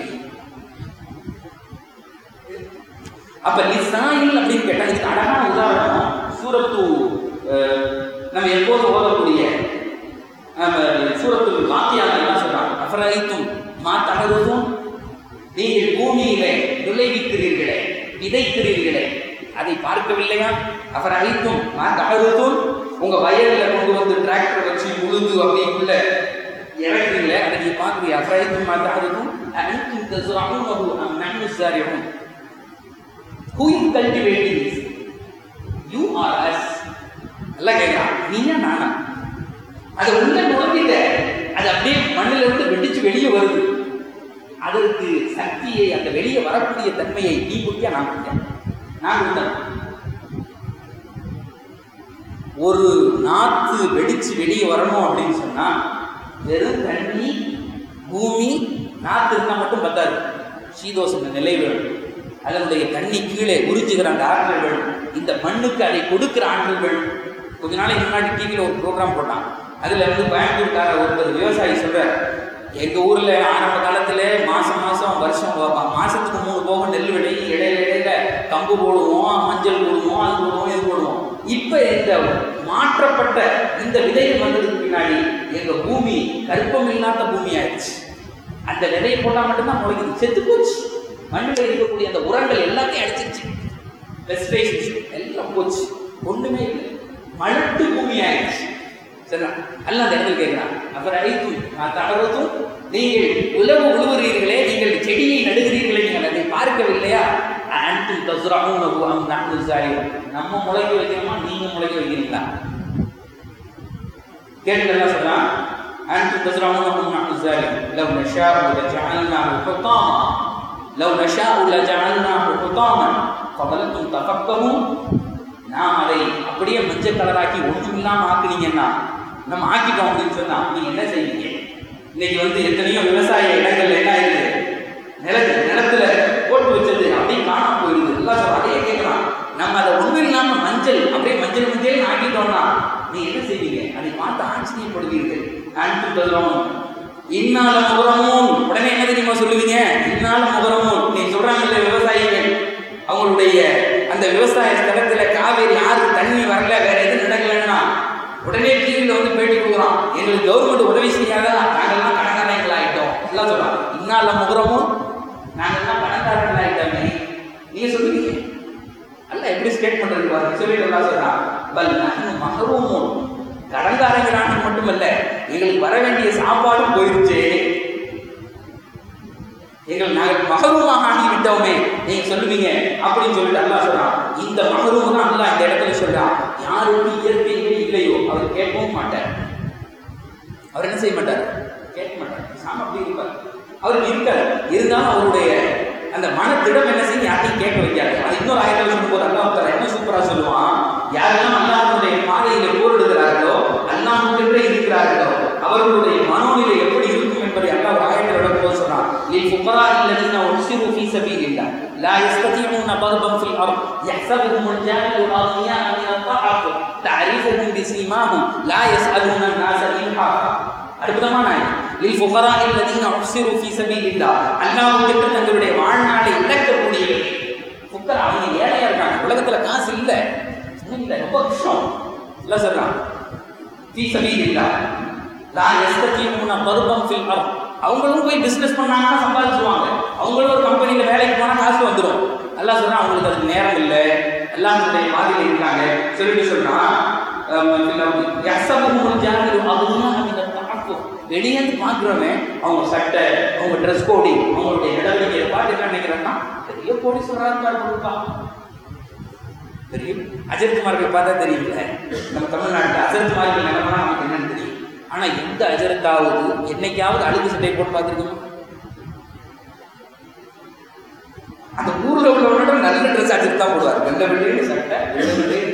அப்ப லிசாயில் அப்படின்னு கேட்டா இதுக்கு அழகான உதாரணம் சூரத்து நம்ம எப்போதும் ஓதக்கூடிய சூரத்து வாக்கியாக என்ன சொல்றாங்க, அஃபரைத்தும் மா தஹருதுன், நீங்கள் பூமியிலே விளைவிக்கிறீர்களே, விதைக்கிறீர்களே, அதை பார்க்கவில்லையா? அஃபரைத்தும் மா தஹருதுன், உங்க வயல்ல கொண்டு வந்து டிராக்டர் வச்சு உழுது அப்படிக்குள்ள இறக்குறீங்களே, அதை நீ பார்க்குறியா? அஃபரைத்தும் மா தஹருதுன் அன்தும் தஸ்ரஊனஹு அம் நஹ்னு ஸாரிஊன். Who is cultivating this? You or us? எல்லாம் கேட்கலாம், நீயா நானா? அதை உள்ள நுழைஞ்சிட்ட, அது அப்படியே மண்ணில இருந்து வெடிச்சு வெளியே வருது. அதற்கு சக்தியை, அந்த வெளியே வரக்கூடிய தன்மையை நீ குட்டியா நான் குட்டியா? நான் குட்டேன். ஒரு நாத்து வெடிச்சு வெளியே வரணும் அப்படின்னு சொன்னா வெறும் தண்ணி, பூமி, நாத்து இருந்தா மட்டும் பத்தாது. சீதோஷ நிலை வேணும். அதனுடைய தண்ணி கீழே உறிஞ்சுகிற அந்த ஆற்றல் வேணும். இந்த மண்ணுக்கு அதை கொடுக்கிற ஆற்றல் வேணும். கொஞ்ச நாளைக்கு முன்னாடி டிவியில் ஒரு ப்ரோக்ராம் போட்டான். அதில் வந்து கோயம்புத்தூர்கார ஒருத்தர் விவசாயி சொல்கிறார், எங்கள் ஊரில் ஆரம்ப காலத்தில் மாதம் மாதம் வருஷம் மாதத்துக்கு மூணு போகம் நெல் விளையும், இடையில இடையில கம்பு போடுவோம், மஞ்சள் போடுவோம், அது போடுவோம், இது போடுவோம். இப்போ இந்த மாற்றப்பட்ட இந்த விதைகள் வந்ததுக்கு பின்னாடி எங்கள் பூமி கருப்பம் இல்லாத பூமி ஆயிடுச்சு. அந்த விதையை போட்டால் மட்டும்தான் முளைக்குது. செத்து போச்சு. மண்ணில் இருக்கக்கூடிய அந்த உரங்கள் எல்லாத்தையும் அடிச்சிருச்சு. பெஸ்டிசைட்ஸ் எல்லாம் போச்சு. ஒன்றுமே இல்லை. மலட்டு பூமி ஆயிடுச்சு. சரிங்களா? அல்ல அந்த இடத்துல கேட்கிறான், அப்புறம் அழைத்தும் நான் தகவலும், நீங்கள் உழவு உழுவுறீர்களே, நீங்கள் செடியை நடுகிறீர்களே, நீங்கள் அதை பார்க்கவில்லையா? அன்தும் தஸ்ரஊனஹு அம் நஹ்னு ஸாரிஊன். நம்ம முளைக்க வைக்கிறோமா, நீங்க முளைக்க வைக்கிறீங்களா? கேட்டுக்கெல்லாம் சொல்றான், அன்தும் தஸ்ரஊனஹு அம் நஹ்னு ஸாரிஊன் லவ் நஷாஉ லஜஅல்னாஹு ஹுதாமா லவ் நஷாஉ லஜஅல்னாஹு ஹுதாமன் ஃபலன்தும் தஃபக்கஹூன். நாம் அதை அப்படியே மஞ்சள் கலராக்கி ஒன்றும் இல்லாமல் ஆக்குனீங்கன்னா, நம்ம ஆக்கிட்டோம் அப்படின்னு சொன்னா நீங்க என்ன செய்வீங்க? இன்னைக்கு வந்து எத்தனையோ விவசாய இடங்கள்ல என்ன ஆயிடுது, நிலத்து நிலத்துல போட்டு வச்சது அப்படியே காணாம போயிடுது. எல்லாம் சொல்ல அதையே கேட்கலாம். நம்ம அதை ஒன்றும் இல்லாம மஞ்சள் அப்படியே மஞ்சள் மஞ்சள் ஆக்கிட்டோம்னா நீங்க என்ன செய்வீங்க? அதை பார்த்து ஆச்சரியப்படுவீர்கள். அன்பு தருவோம் இன்னால முகரமும், உடனே என்ன தெரியுமா சொல்லுவீங்க? இன்னால முகரமும். நீங்க சொல்றாங்கல்ல விவசாயிகள், அவங்களுடைய அந்த விவசாய ஸ்தலத்துல காவேரி ஆறு தண்ணி வரல, வேற எதுவும் நடக்கலன்னா உடனே டிவியில வந்து பேட்டி கொடுக்குறோம், எங்களுக்கு கவர்மெண்ட் உதவி செய்யாதா, நாங்கள்லாம் பணக்காரங்கள் ஆகிட்டோம் எல்லாம் சொல்றாங்க. இன்னால முகரமும், நாங்கள்லாம் பணக்காரர்கள் ஆகிட்டோமே. நீங்க சொல்லுவீங்க அல்ல, எப்படி ஸ்டேட் பண்றது பாருங்க. சொல்லிட்டு எல்லாம் சொல்றான், பல் நஹ்னு மஹ்ரூமூன், கடன்காரங்களான மட்டுமல்ல, எங்களுக்கு வர வேண்டிய சாப்பாடும் போயிருச்சு, எங்கள் நாங்கள் மஹரூமாக ஆகிவிட்டோமே நீங்க சொல்லுவீங்க அப்படின்னு சொல்லிட்டு அல்லாஹ் சொல்றான். இந்த மஹரூம் தான் அல்லாஹ் இந்த இடத்துல சொல்றான். யாருக்கு இயற்கையே இல்லையோ அவர் கேட்கவும் மாட்டார். அவர் என்ன செய்ய மாட்டார்? கேட்க மாட்டார். சாம அப்படி இருப்பார். அவருக்கு இருக்காது. இருந்தாலும் அவருடைய அந்த மனத்திடம் என்ன செய்ய யாரையும் கேட்க வைக்காது. அது இன்னொரு ஆயிரத்தி சொல்லும் போது அல்லாஹ் என்ன சூப்பரா சொல்லுவான், யாரெல்லாம் அல்லாஹ்வுடைய பாதையில போரிடுகிறார்களோ, அல்லாஹ்வுக்கே இருக்கிறார்களோ, அவர்களுடைய மனோநிலை எப்படி இருக்கும் என்பதை அல்லாஹ் ஆயத்தில் விளக்கும்போது சொன்னான். للفقراء الذين أحصروا في سبيل الله لا يستطيعون ضربا في الأرض يحسبهم الجاهل أغنياء من التعفف تعرفهم بسيماهم لا يسألون الناس إلحافا. அற்புதமான للفقراء الذين أحصروا في سبيل الله, அல்லாஹ்வுக்கு தங்களுடைய வாழ்நாளை இழக்கக்கூடியவர்கள். ஃபுக்கரா அவங்க ஏழையா இருக்காங்க, உலகத்துல காசு இல்ல, இல்ல ரொம்ப கஷ்டம் இல்ல சொல்றான். في سبيل الله لا يستطيعون ضربا في الأرض, அவங்களும் போய் பிசினஸ் பண்ணாங்கன்னா சம்பாதிச்சுவாங்க. அவங்களும் ஒரு கம்பெனியில் வேலைக்கு போனால் காசு வந்துடும். அல்லாஹ் சொல்றான் அவங்களுக்கு அதுக்கு நேரம் இல்லை, அல்லாஹ்வுடைய பாதையில் இருக்காங்க சொல்லிட்டு சொல்றான். வெளியேந்து பார்க்குறவன் அவங்க சட்டை, அவங்க ட்ரெஸ் கோடிங், அவங்களுடைய நடவடிக்கையை பார்த்து என்ன நினைக்கிறாங்கன்னா பெரிய கோடீஸ்வரராக இருப்பான். பெரிய அஜர்குமார்கள் பார்த்தா தெரியல, நம்ம தமிழ்நாட்டில் அஜர்குமார்கள் நிலமனா நமக்கு என்னன்னு தெரியும். ஆனால் எந்த அஜரத்தாவது என்னைக்காவது அழுகு சட்டை போட்டு பார்த்துருக்கோம்? அந்த ஊரில் உள்ளவனோட நல்ல ட்ரெஸ் அஜர்த்தா போடுவார். வெள்ள வெள்ளையே சட்டை, வெள்ள வெள்ளையே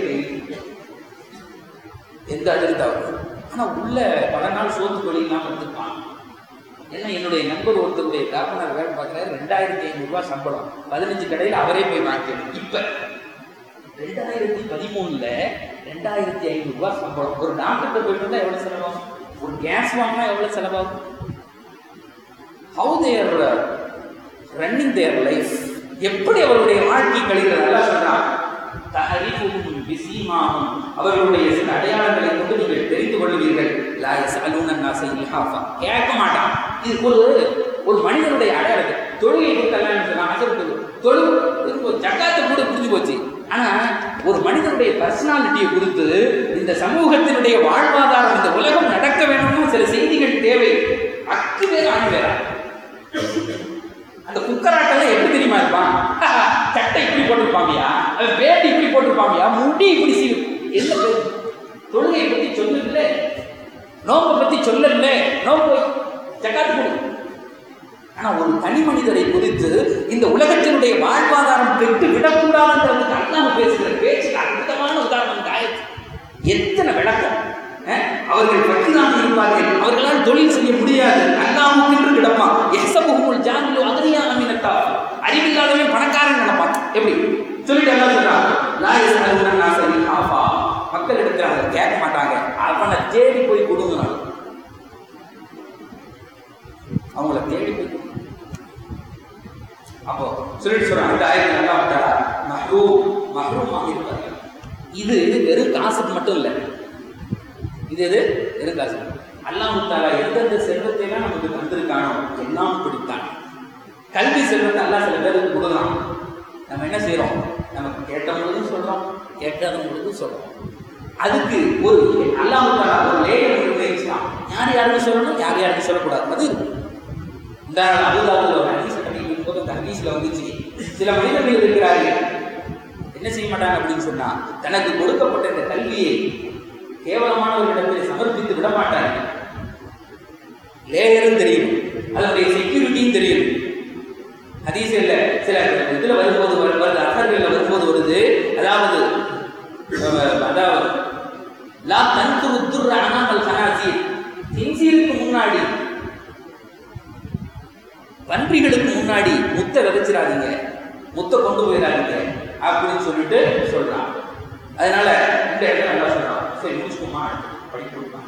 எந்த அஜர்த்தாவது. ஆனால் உள்ள பல நாள் சோத்து தொழிலாம் வந்துருப்பான். ஏன்னா என்னுடைய நண்பர் ஒருத்தருடைய காப்பனார் வேலை பார்க்குறாரு, ரெண்டாயிரத்தி ஐநூறு ரூபாய் சம்பளம், பதினஞ்சு கடையில் அவரே போய் வாங்கிக்கணும். இப்போ ரெண்டாயிரத்தி பதிமூணுல ரெண்டாயிரத்தி ஐநூறு ரூபாய் சம்பளம். ஒரு டாக்டர்கிட்ட போயிட்டு வந்தால் எவ்வளோ செலவாகும்? ஒரு கேஸ் வாங்கினா எவ்வளோ செலவாகும்? How they're running their life, எப்படி அவருடைய வாழ்க்கை கழிக்கிறது நல்லா சொல்றாங்க. தஹரீஃபுஹும் பிஸீமாஹும், அவர்களுடைய சில அடையாளங்களை கொண்டு நீங்கள் தெரிந்து கொள்வீர்கள். லா யஸ்அலூன அன்னாஸ இல்ஹாஃபா, கேட்க மாட்டான். இது ஒரு ஒரு மனிதனுடைய அடையாளத்தை தொழுகை கொடுத்தலாம் சொன்னாங்க. தொழு ஜக்காத்தை கூட புரிஞ்சு போச்சு. ஆனா ஒரு மனிதனுடைய பர்சனாலிட்டியை குறித்து இந்த சமூகத்தினுடைய வாழ்வாதாரம், இந்த உலகம் நடக்க வேணும்னு சில செய்திகள் தேவை. அக்கு வேற ஆணி வேற. அந்த குக்கராட்டெல்லாம் எப்படி தெரியுமா இருப்பான்? சட்டை இப்படி போட்டிருப்பாங்கயா, வேட்டி இப்படி போட்டிருப்பாங்கயா, முடி இப்படி சீ. என்ன தொழுகையை பத்தி சொல்லல, நோம்பை பத்தி சொல்லல, நோம்பு ஜக்காத்து போடு. ஆனா ஒரு தனி மனிதரை குறித்து இந்த உலகத்தினுடைய வாழ்வாதாரம் பெற்று விடக்கூடாதுன்றதுக்கு அல்லாஹ் பேசுகிற பேச்சுக்கு அற்புதமான உதாரணம் காயத்து. எத்தனை விளக்கம்! அவர்கள் பற்றிதான் இருப்பார்கள், அவர்களால் தொழில் செய்ய முடியாது, அல்லாஹ்வுக்கென்று கிடப்பான். எஹ்சபுஹுல் ஜாஹிலு அக்னியா மினத்தா, அறிவில்லாதவன் பணக்காரன் நினைப்பான். எப்படி சொல்லிட்டு எல்லாம் சொல்றாங்க, லா யஸ்அலூன அன்னாஸ இல்ஹாஃபா, மக்கள் எடுக்கிறாங்க, கேட்க மாட்டாங்க. அவனை தேடி போய் கொடுங்கறாங்க, அவங்கள தேடி போய். அப்போ சொல்லிட்டு சொல்றாங்க, இந்த ஆயத்தை நல்லா விட்டாரா, மஹ்ரூம் மஹ்ரூமாக இருப்பார்கள். இது வெறும் காசுக்கு மட்டும் இல்லை, இது எது வெறும் காசு. அல்லாஹ் தஆலா எந்தெந்த செல்வத்தை எல்லாம் நமக்கு தந்திருக்கானோ எல்லாம் பிடித்தான். கல்வி செல்வத்தை அல்லாஹ் சில பேருக்கு கொடுக்குறான். நம்ம என்ன செய்யறோம்? நமக்கு கேட்டவங்களுக்கும் சொல்றோம், கேட்காதவங்களுக்கும் சொல்றோம். அதுக்கு ஒரு அல்லாஹ் தஆலா ஒரு லேயர் நிர்ணயிச்சான். யார் யாருக்கு சொல்லணும், யார் யாருக்கு சொல்லக்கூடாது. அது இந்த அபூதாவுல ஒரு ஹதீஸ் கட்டிக்கும் போது அந்த ஹதீஸ்ல வந்துச்சு, சில மனிதர்கள் இருக்கிறார்கள் என்ன செய்ய மாட்டாங்க அப்படின்னு சொன்னா, தனக்கு கொடுக்கப்பட்ட இந்த கல்வியை கேவலமானவர்களிடத்தில் சமர்ப்பித்து விட மாட்டார்கள். லேயரும் தெரியும், அதனுடைய செக்யூரிட்டியும் தெரியும். ஹதீஸ் இல்ல சில இதுல வரும்போது வருது, அகர்களில் வரும்போது வருது, அதாவது அதாவது லா தன்துரு துர்ர அனாமல் கனாசீர், சின்சீருக்கு முன்னாடி, பன்றிகளுக்கு முன்னாடி முத்தை விதைச்சிடாதீங்க, முத்தை கொண்டு போயிடாதீங்க அப்படின்னு சொல்லிட்டு சொல்றான். அதனால இந்த இடத்துல நல்லா சொல்றான். சரி முடிச்சுக்கோமா, படிக்க கொடுப்பான்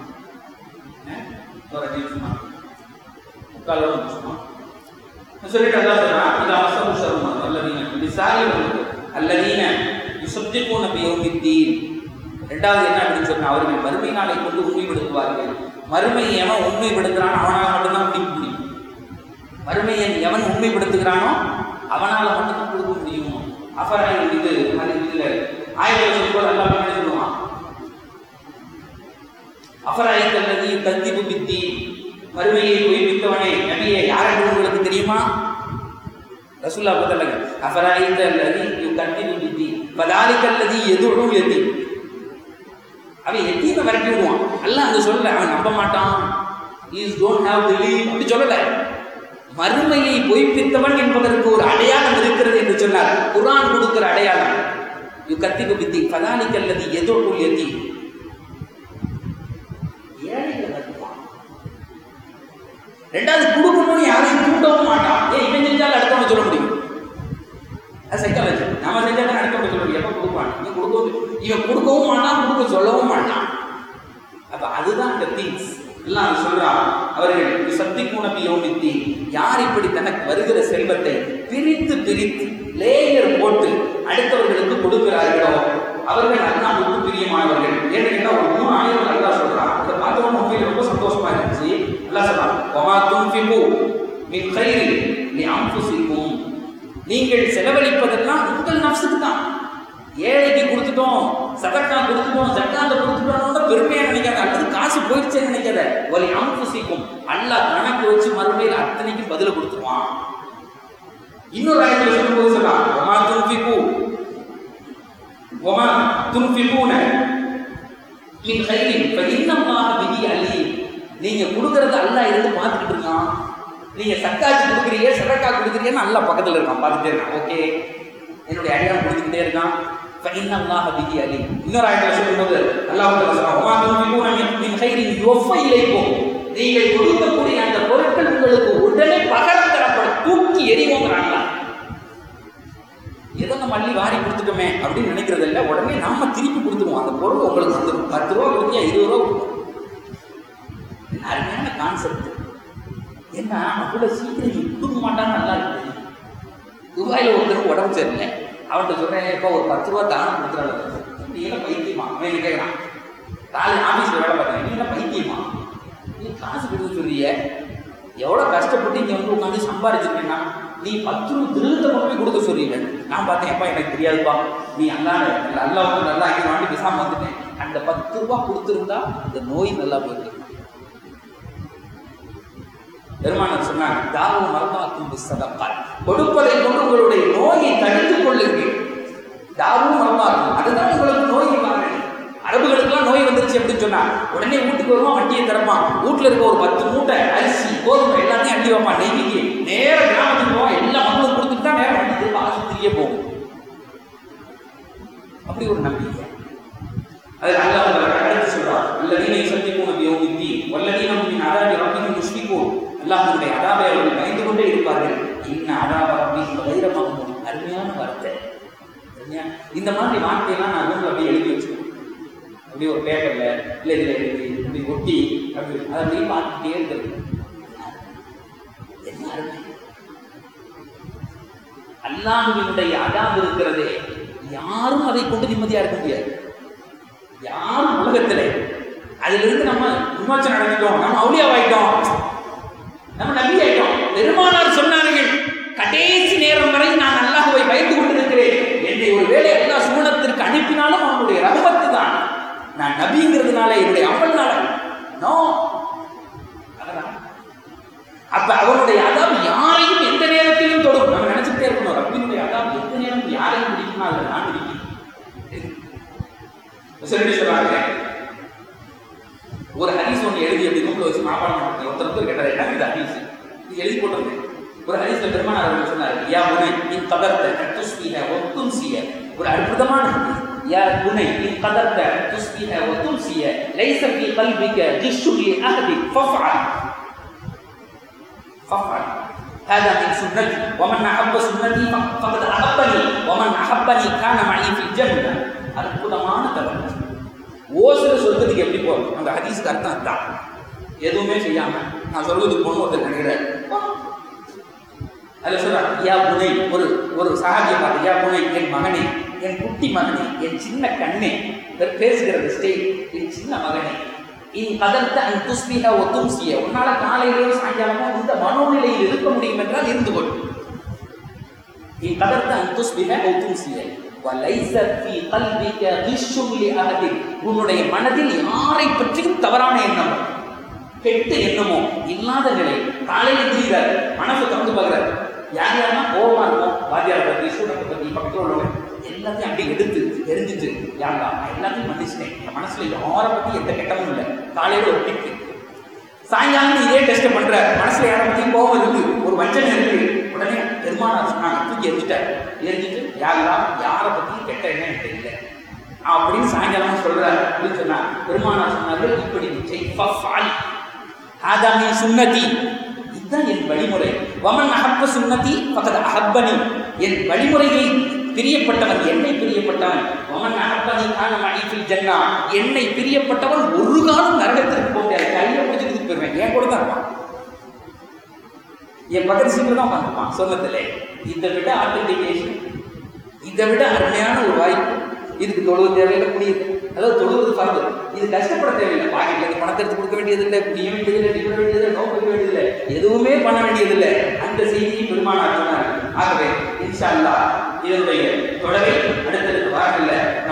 முக்கால் முடிச்சுக்கோமா சொல்லிட்டு நல்லா சொல்றான். இது அவசரம் சொல்லுமா அல்லதீன விசாரி அல்லதீன யுசப்திகூன பியௌமித்தீன். ரெண்டாவது என்ன அப்படின்னு சொன்னா, அவர்கள் மறுமை நாளை கொண்டு உண்மைப்படுத்துவார்கள். மறுமையை எவன் உண்மைப்படுத்துறானோ அவனால் மட்டும்தான் முடிக்க முடியும். மறுமையை எவன் உண்மைப்படுத்துகிறானோ அவனால் மட்டும்தான் கொடுக்க முடியும். அஃபராய் இது அது இதுல ஆயிரம் சொல்லும்போது எல்லாமே என்ன சொல்லுவான், அஃபராய் அல்லது கத்திபு பித்தி, மறுமையை பொய்ப்பித்தவனே நபியே யார் என்று உங்களுக்கு தெரியுமா? ரசூலுல்லாஹ் பத்தலங்க அஃபராய் அல்லது கத்திபு பித்தி பதாலிக அல்லது எதுவும் எதி, அவன் எத்தீமை விரட்டி விடுவான். அல்லாஹ் அங்க சொல்லல, அவன் நம்ப மாட்டான், இஸ் டோன்ட் ஹேவ் பிலீவ் அப்படி சொல்லல. மறுமையை பொய்ப்பித்தவன் என்பதற்கு ஒரு அடையாளம் இருக்கிறது என்று சொன்னார். குர்ஆன் கொடுக்கிற அடையாளம் யு கத்திபு பித்தி பதாலிக அல்லது எதுவும் எதி, ஏழைகள் கத்துவான். ரெண்டாவது கொடுக்கணும்னு யாரையும் தூண்டவும் மாட்டான். ஏன் இவன் செஞ்சாலும் அடுத்தவங்க சொல்ல முடியும், அது சைக்காலஜி. நம்ம செஞ்சாலும் அடுத்தவங்க சொல்ல முடியும். எப்போ கொடுப்பான், இவன் கொடுக்கவும் இவன் கொடுக்கவும் மாட்டான், கொடுக்க சொல்லவும் மாட்டான். அப்ப அதுதான் இந்த திங்ஸ் எல்லாம் சொல்றான். அவர்கள் சத்திக்கூன பியௌமித்தி, யார் இப்படி தனக்கு வருகிற செல்வத்தை பிரித்து பிரித்து லேயர் போட்டு அடுத்தவர்களுக்கு கொடுக்கிறார்களோ அவர்கள் அல்லாஹ்வுக்கு பிரியமானவர்கள். ஏனென்றால் ஒரு மூணு ஆயிரம் அல்லாஹ் சொல்றான். அதை பார்த்தவங்க உண்மையில் ரொம்ப சந்தோஷமா இருந்துச்சு. அல்லாஹ் சொல்றான், வமா துன்ஃபிகு மின் கைரின் லிஅன்ஃபுசிக்கும், நீங்கள் செலவழிப்பதெல்லாம் உங்கள் நஃப்ஸுக்கு தான். ஏழைக்கு கொடுத்துட்டோம், சதக்கா கொடுத்துட்டோம், ஜக்காத்தை கொடுத்துட்டோம்னு பெருமையா நினைக்காத, அல்லது காசு போயிடுச்சேன்னு நினைக்காத. வலி அன்ஃபுசிக்கும், அல்லாஹ் கணக்கு வச்சு மறுமையில் அத்தனைக்கும் பதில கொடுத்துருவான். இன்னொரு ஆயத்துல சொல்லும்போது சொல்லலாம், ஒமா துன்ஃபிகு ஒமா துன்ஃபிகுன மின் கைரின் ஃபஇன்னல்லாஹ பிஹி அலீம். நீங்க கொடுக்கறத அல்லாஹ் இருந்து பார்த்துக்கிட்டு இருக்கான். நீங்க சக்காத்து கொடுக்குறீங்க, சதக்கா கொடுக்குறீங்கன்னு அல்லாஹ் பக்கத்துல இருக்கான், பார்த்துட்டே இருக்கான். ஓகே, என்னுடைய அடியான் கொடுத்துக்கிட்டே இருக்கான். ஃபஇன்னல்லாஹ பிஹி அலீம். இன்னொரு ஆயத்துல சொல்லும்போது அல்லாஹ் தஆலா சொல்றான், ஒமா துன்ஃபிகுன மின் கைரின் யுவஃபா இலைக்கும். நீங்கள் கொடுக்கக்கூடிய அந்த பொருட்கள் உங்களுக்கு உடனே பகரம் தரப்படும், தூக்கி எறிவோங்கிறாங்க. ஏதோ நம்ம அள்ளி வாரி கொடுத்துட்டோமே அப்படின்னு நினைக்கிறது இல்லை, உடனே நாம திருப்பி கொடுத்துருவோம். அந்த பொருள் உங்களுக்கு வந்துடும். பத்து ரூபா கொடுத்தியா இருபது ரூபா கொடுக்கும். அருமையான கான்செப்ட். ஏன்னா அவ்வளோ சீக்கிரம் கொடுக்க மாட்டான்னு நல்லா இருக்குது. துபாயில் ஒருத்தருக்கு உடம்பு சரியில்லை, அவன்கிட்ட சொல்றேன், இப்போ ஒரு பத்து ரூபா தானம் கொடுத்துறாரு. நீ எல்லாம் பைத்தியமா? அவன் கேட்குறான், காலை ஆஃபீஸில் வேலை பார்த்தேன், நீ எல்லாம் பைத்தியமா? நீ காசு கொடுக்க சொல்றிய, எவ்வளோ கஷ்டப்பட்டு இங்கே வந்து உட்காந்து சம்பாதிச்சிருக்கேன்னா நீ பத்து ரூபா திருத்த கொண்டு போய் கொடுக்க சொல்றீங்க. நான் பார்த்தேன், எப்பா எனக்கு தெரியாதுப்பா, நீ அல்லா நல்லா வந்து நல்லா அங்கே வாங்கி பேசாம வந்துட்டேன். அந்த பத்து ரூபா கொடுத்துருந்தா இந்த நோய் நல்லா போயிருக்கு. பெருமானார் சொன்னாங்க, தாவும் மரபாக்கும் சதக்கால், கொடுப்பதை கொண்டு உங்களுடைய நோயை தடுத்துக் கொள்ளுங்கள். தாவும் மரபாக்கும், அதுதான் உங்களுக்கு நோய் காரணம். அரபுகளுக்கெல்லாம் நோய் வந்துருச்சு அப்படின்னு சொன்னா உடனே வீட்டுக்கு வருவான், வண்டியை திறப்பான், வீட்டுல இருக்க ஒரு பத்து மூட்டை அரிசி கோதுமை எல்லாத்தையும் அள்ளி வைப்பான், நெய்க்கு நேர கிராமத்துக்கு போவான், எல்லா மக்களும் கொடுத்துட்டு தான் நேரம் வண்டி திரும்ப ஆஸ்பத்திரியே போகும். அப்படி ஒரு நம்பிக்கை. அது அல்லாஹ் அடுத்து சொல்றான், அல்லதீன யுஸத்திகூன பியௌமித்தி வல்லதீன ஹும் மின் அஸாபி ரப்பிஹிம் முஷ்ஃபிகூன். அல்லாஹ்வுடைய அஸாபை அவர்கள் பயந்து கொண்டே இருப்பார்கள். இன்ன அஸாப ரப்பிஹிம் கைர மக்னூன். அருமையான வார்த்தை. இந்த மாதிரி வார்த்தையெல்லாம் நான் ரூம்ல அப்படியே எழுதி வச்சுக்கணும். அப்படி ஒரு பேப்பர்ல இல்லை இதில் எழுதி இப்படி ஒட்டி அப்படி அதை அப்படியே பார்த்துட்டே இருக்கிறது. என்ன அருமை! அல்லாஹ்வினுடைய அஸாப் இருக்கிறதே, யாரும் அதை கொண்டு நிம்மதியா இருக்க முடியாது. யாரும் உலகத்திலே அதிலிருந்து நம்ம விமோசனம் அடைஞ்சிட்டோம், நம்ம அவுலியாவாயிட்டோம், நம்ம நபி ஆயிட்டோம். பெருமானார் சொன்னார்கள், கடைசி நேரம் வரை நான் அல்லாஹ்வை பயந்து கொண்டிருக்கிறேன். என்னை ஒரு வேளை அல்லாஹ் சுவனத்திற்கு அனுப்பினாலும் அவனுடைய ரஹ்மத்து தான், நான் நபிங்கிறதுனால என்னுடைய அமல்னால நோ. அப்ப அவனுடைய அஸாப் யாரையும் எந்த நேரத்திலும் தொடும். நம்ம நினைச்சுட்டே இருக்கணும், ரப்பினுடைய அஸாப் எந்த நேரம் யாரையும் பிடிக்குமா, அதில் நான் பிடிக்கும். சொல்றாங்க, ஒரு ஹதீஸ் ஒன்று எழுதி அப்படி நூலில் வச்சு மாப்பாடம் பண்ணி ஒருத்தருக்கு கேட்டார், என்ன இந்த ஹதீஸ் இது எழுதி போட்டிருந்தேன். ஒரு ஹதீஸ்ல பெருமானார் அவர்கள் சொன்னார், யா புனை இன் கதர்த்த துஸ்பிஹ வ துன்சிய. ஒரு அற்புதமான ஹதீஸ். யா புனை இன் கதர்த்த துஸ்பிஹ வ துன்சிய லைஸ ஃபீ கல்பிக கிஷ்ஷு லி அஹதி ஃபஃஅல் ஃபஃஅல் هذا من سنتي ومن أحب سنتي فقد أحبني ومن أحبني كان معي في الجنة. அற்புதமான தகவல். ஓசில சொல்றதுக்கு எப்படி போகும், அந்த ஹதீஸ்க்கு அர்த்தம் அதான். எதுவுமே செய்யாம நான் சொல்றதுக்கு பொண்ணு ஒருத்தர் நினைக்கிறார். அதில் சொல்றான், யா புனை, ஒரு ஒரு சஹாபியை பார்த்து, யா புனை, என் மகனே, என் குட்டி மகனே, என் சின்ன கண்ணே, பேசுகிறது ஸ்டேட், என் சின்ன மகனே, இன் கதர்த்த அன் துஸ்பிஹ வ தும்சிய. உன்னால காலையிலேயோ சாயங்காலமோ இந்த மனோநிலையில் இருக்க முடியும் என்றால் இருந்து கொள். இன் கதர்த்த அன் துஸ்பிஹ வ தும்சிய வலைஸ ஃபீ கல்பிக கிஷ்ஷு லி அஹதி. உன்னுடைய மனதில் யாரை பற்றியும் தவறான எண்ணம், கெட்ட எண்ணமோ இல்லாத நிலை. காலையில் திரிகிறார், மனசை திறந்து பார்க்கிறார், யார் யாருன்னா கோபமா இருக்கும், வாத்தியாரை பற்றி, ஸ்டூடெண்ட்டை பற்றி, பக்கத்தில் உள்ளவங்க எல்லாத்தையும் அப்படி எடுத்து தெரிஞ்சுட்டு, யாரா நான் எல்லாத்தையும் மன்னிச்சிட்டேன், என் மனசுல யாரை பற்றி எந்த கெட்டமும் இல்லை. காலையில் ஒரு டிக்கு, சாயங்காலம் இதே டெஸ்ட் பண்ற, மனசுல யாரை பற்றியும் கோபம் இருக்கு, ஒரு வஞ்சனை இருக்கு, உடனே பெருமானார் சொன்னாங்க, தூக்கி எரிஞ்சிட்டார். எரிஞ்சிட்டு யாரா யாரை பற்றியும் கெட்ட எண்ணம் எனக்கு இல்லை அப்படின்னு சாயங்காலம் சொல்றாரு அப்படின்னு சொன்னா, பெருமானார் சொன்னார்கள், இப்படி செய் ஆதாமி சுன்னதி, இதுதான் என் வழிமுறை. வமன் அஹப்ப சுன்னதி ஃபகத் அஹப்பனி. என் வழிமுறையை பிரியப்பட்டவன், என்னை பிரியப்பட்டவன். வமன் அஹப்பனி கான மஇ ஃபில் ஜன்னா. என்னை பிரியப்பட்டவன் ஒரு காலம் நரகத்திற்கு போக முடியாது. கையில பிடிச்சிட்டு போயிருவேன், ஏன் கூட தான் இருப்பான், என் பக்கத்து சீட்டில் தான் உட்காந்துருப்பான் சொன்னதில்லை. இதை விட ஆத்தென்டிகேஷன், இதை விட அருமையான ஒரு வாய்ப்பு. இதுக்கு தொழுவது தேவையில்லை, புரியுது, அதாவது தொழுவது பரவு, இது கஷ்டப்பட தேவையில்லை. பாக்கெட்ல இருந்து பணத்தை எடுத்து கொடுக்க வேண்டியதில்லை, புரிய வேண்டியதில்லை, டிக்க வேண்டியதில்லை, நோக்க வேண்டியதில்லை, எதுவுமே பண்ண வேண்டியதில்லை. அந்த செய்தியை பெருமானார் சொன்னார். ஆகவே இன்ஷா அல்லாஹ் இதனுடைய தொடரை அடுத்தடுத்த வாரங்களில்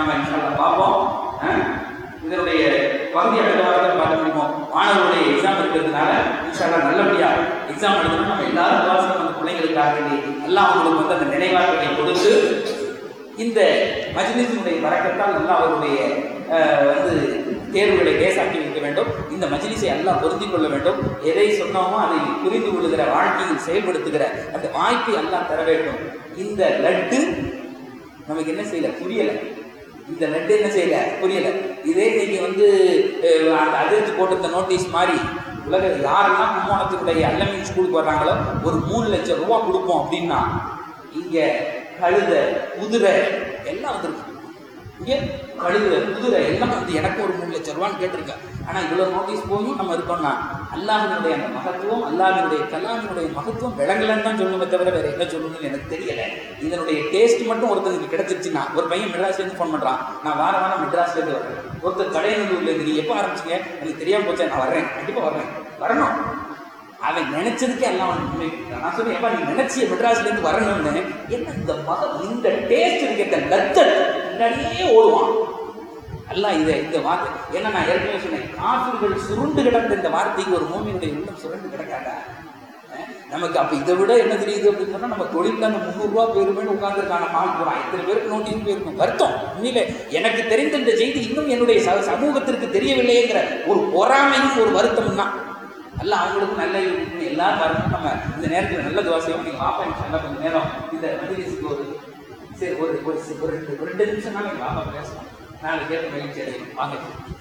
நாம இன்ஷால்லா பார்ப்போம். இதனுடைய பகுதி அடுத்த வாரத்தில் பார்க்க முடியும். மாணவர்களுடைய எக்ஸாம் இருக்கிறதுனால இன்ஷால்லா நல்லபடியா எக்ஸாம் எழுதணும். நம்ம எல்லாரும் துவாசம் அந்த பிள்ளைங்களுக்காக வேண்டி எல்லாம் அவங்களுக்கு வந்து அந்த நினைவாற்றலை கொடுத்து இந்த மஜ்லிஸினுடைய வரக்கத்தால் நல்லா அவருடைய வந்து தேர்வுகளை லேசாக்கி வைக்க வேண்டும். இந்த மஜ்லிஸை எல்லாம் பொருந்திக் கொள்ள வேண்டும். எதை சொன்னோமோ அதை புரிந்து கொள்ளுகிற வாழ்க்கையில் செயல்படுத்துகிற அந்த வாய்ப்பை எல்லாம் தர வேண்டும். இந்த லட்டு நமக்கு என்ன செய்யல புரியல. இந்த லட்டு என்ன செய்யல புரியல. இதே நீங்க வந்து அந்த அதிர்ச்சி போட்டிருந்த நோட்டீஸ் மாதிரி உலக யாரெல்லாம் கும்போணத்தினுடைய அல்லமின் ஸ்கூலுக்கு வர்றாங்களோ ஒரு மூணு லட்சம் ரூபா கொடுப்போம் அப்படின்னா இங்க கழுத குதிரை எல்லாம் வந்துருக்கு. இங்கே கழுத குதிரை எல்லாம் வந்து எனக்கு ஒரு மூணு லட்சம் ரூபான்னு கேட்டிருக்கேன். ஆனால் இவ்வளோ நோட்டீஸ் போயும் நம்ம இருக்கோம்னா அல்லாஹினுடைய அந்த மகத்துவம் அல்லாஹினுடைய கலாமினுடைய மகத்துவம் விளங்கலன்னு தான் சொல்லணுமே தவிர வேற என்ன சொல்லணும்னு எனக்கு தெரியல. இதனுடைய டேஸ்ட் மட்டும் ஒருத்தருக்கு கிடைச்சிருச்சுன்னா ஒரு பையன் மெட்ராஸ்லேருந்து ஃபோன் பண்ணுறான், நான் வார வாரம் மெட்ராஸ்லேருந்து வரேன். ஒருத்தர் கடையனூர்லேருந்து நீ எப்போ ஆரம்பிச்சிங்க எனக்கு தெரியாமல் போச்சா, நான் வர்றேன் கண்டிப்பாக வர்றேன் வரணும். அவன் நினைச்சதுக்கே எல்லாம் நான் சொன்னேன், எப்பா நீ நினைச்சிய மெட்ராஸ்ல இருந்து வரணும்னு. என்ன இந்த மகன் இந்த டேஸ்ட் இருக்க லத்தல் முன்னாடியே ஓடுவான். எல்லாம் இதை இந்த வார்த்தை ஏன்னா நான் ஏற்கனவே சொன்னேன், காஃபிர்கள் சுருண்டு கிடந்த இந்த வார்த்தைக்கு ஒரு மூமியினுடைய உள்ளம் சுருண்டு கிடக்காதா நமக்கு. அப்ப இதை விட என்ன தெரியுது அப்படின்னு சொன்னா நம்ம தொழில் அந்த முந்நூறு ரூபா போயிருமேனு உட்கார்ந்துருக்கான மால் போறான். இத்தனை பேருக்கு நோட்டீஸ் போயிருக்கும். வருத்தம் உண்மையிலே எனக்கு தெரிந்த இந்த செய்தி இன்னும் என்னுடைய சமூகத்திற்கு தெரியவில்லையேங்கிற ஒரு பொறாமையும் ஒரு வருத்தம் தான். நல்லா அவங்களுக்கும் நல்ல எல்லாரும் வரணும். நம்ம இந்த நேரத்தில் நல்ல துவாசையும் நீங்கள் வாப்பா நல்லா கொஞ்சம் நேரம் இந்த மஜ்லிஸுக்கு ஒரு சரி ஒரு ஒரு ரெண்டு ரெண்டு நிமிஷம் தான் நீங்கள் வாப்பா பேசலாம். நாலு பேர் மகிழ்ச்சி அடையும் வாங்க.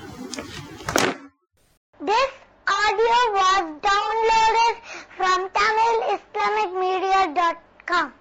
This audio was downloaded from Tamil Islamic Media dot com.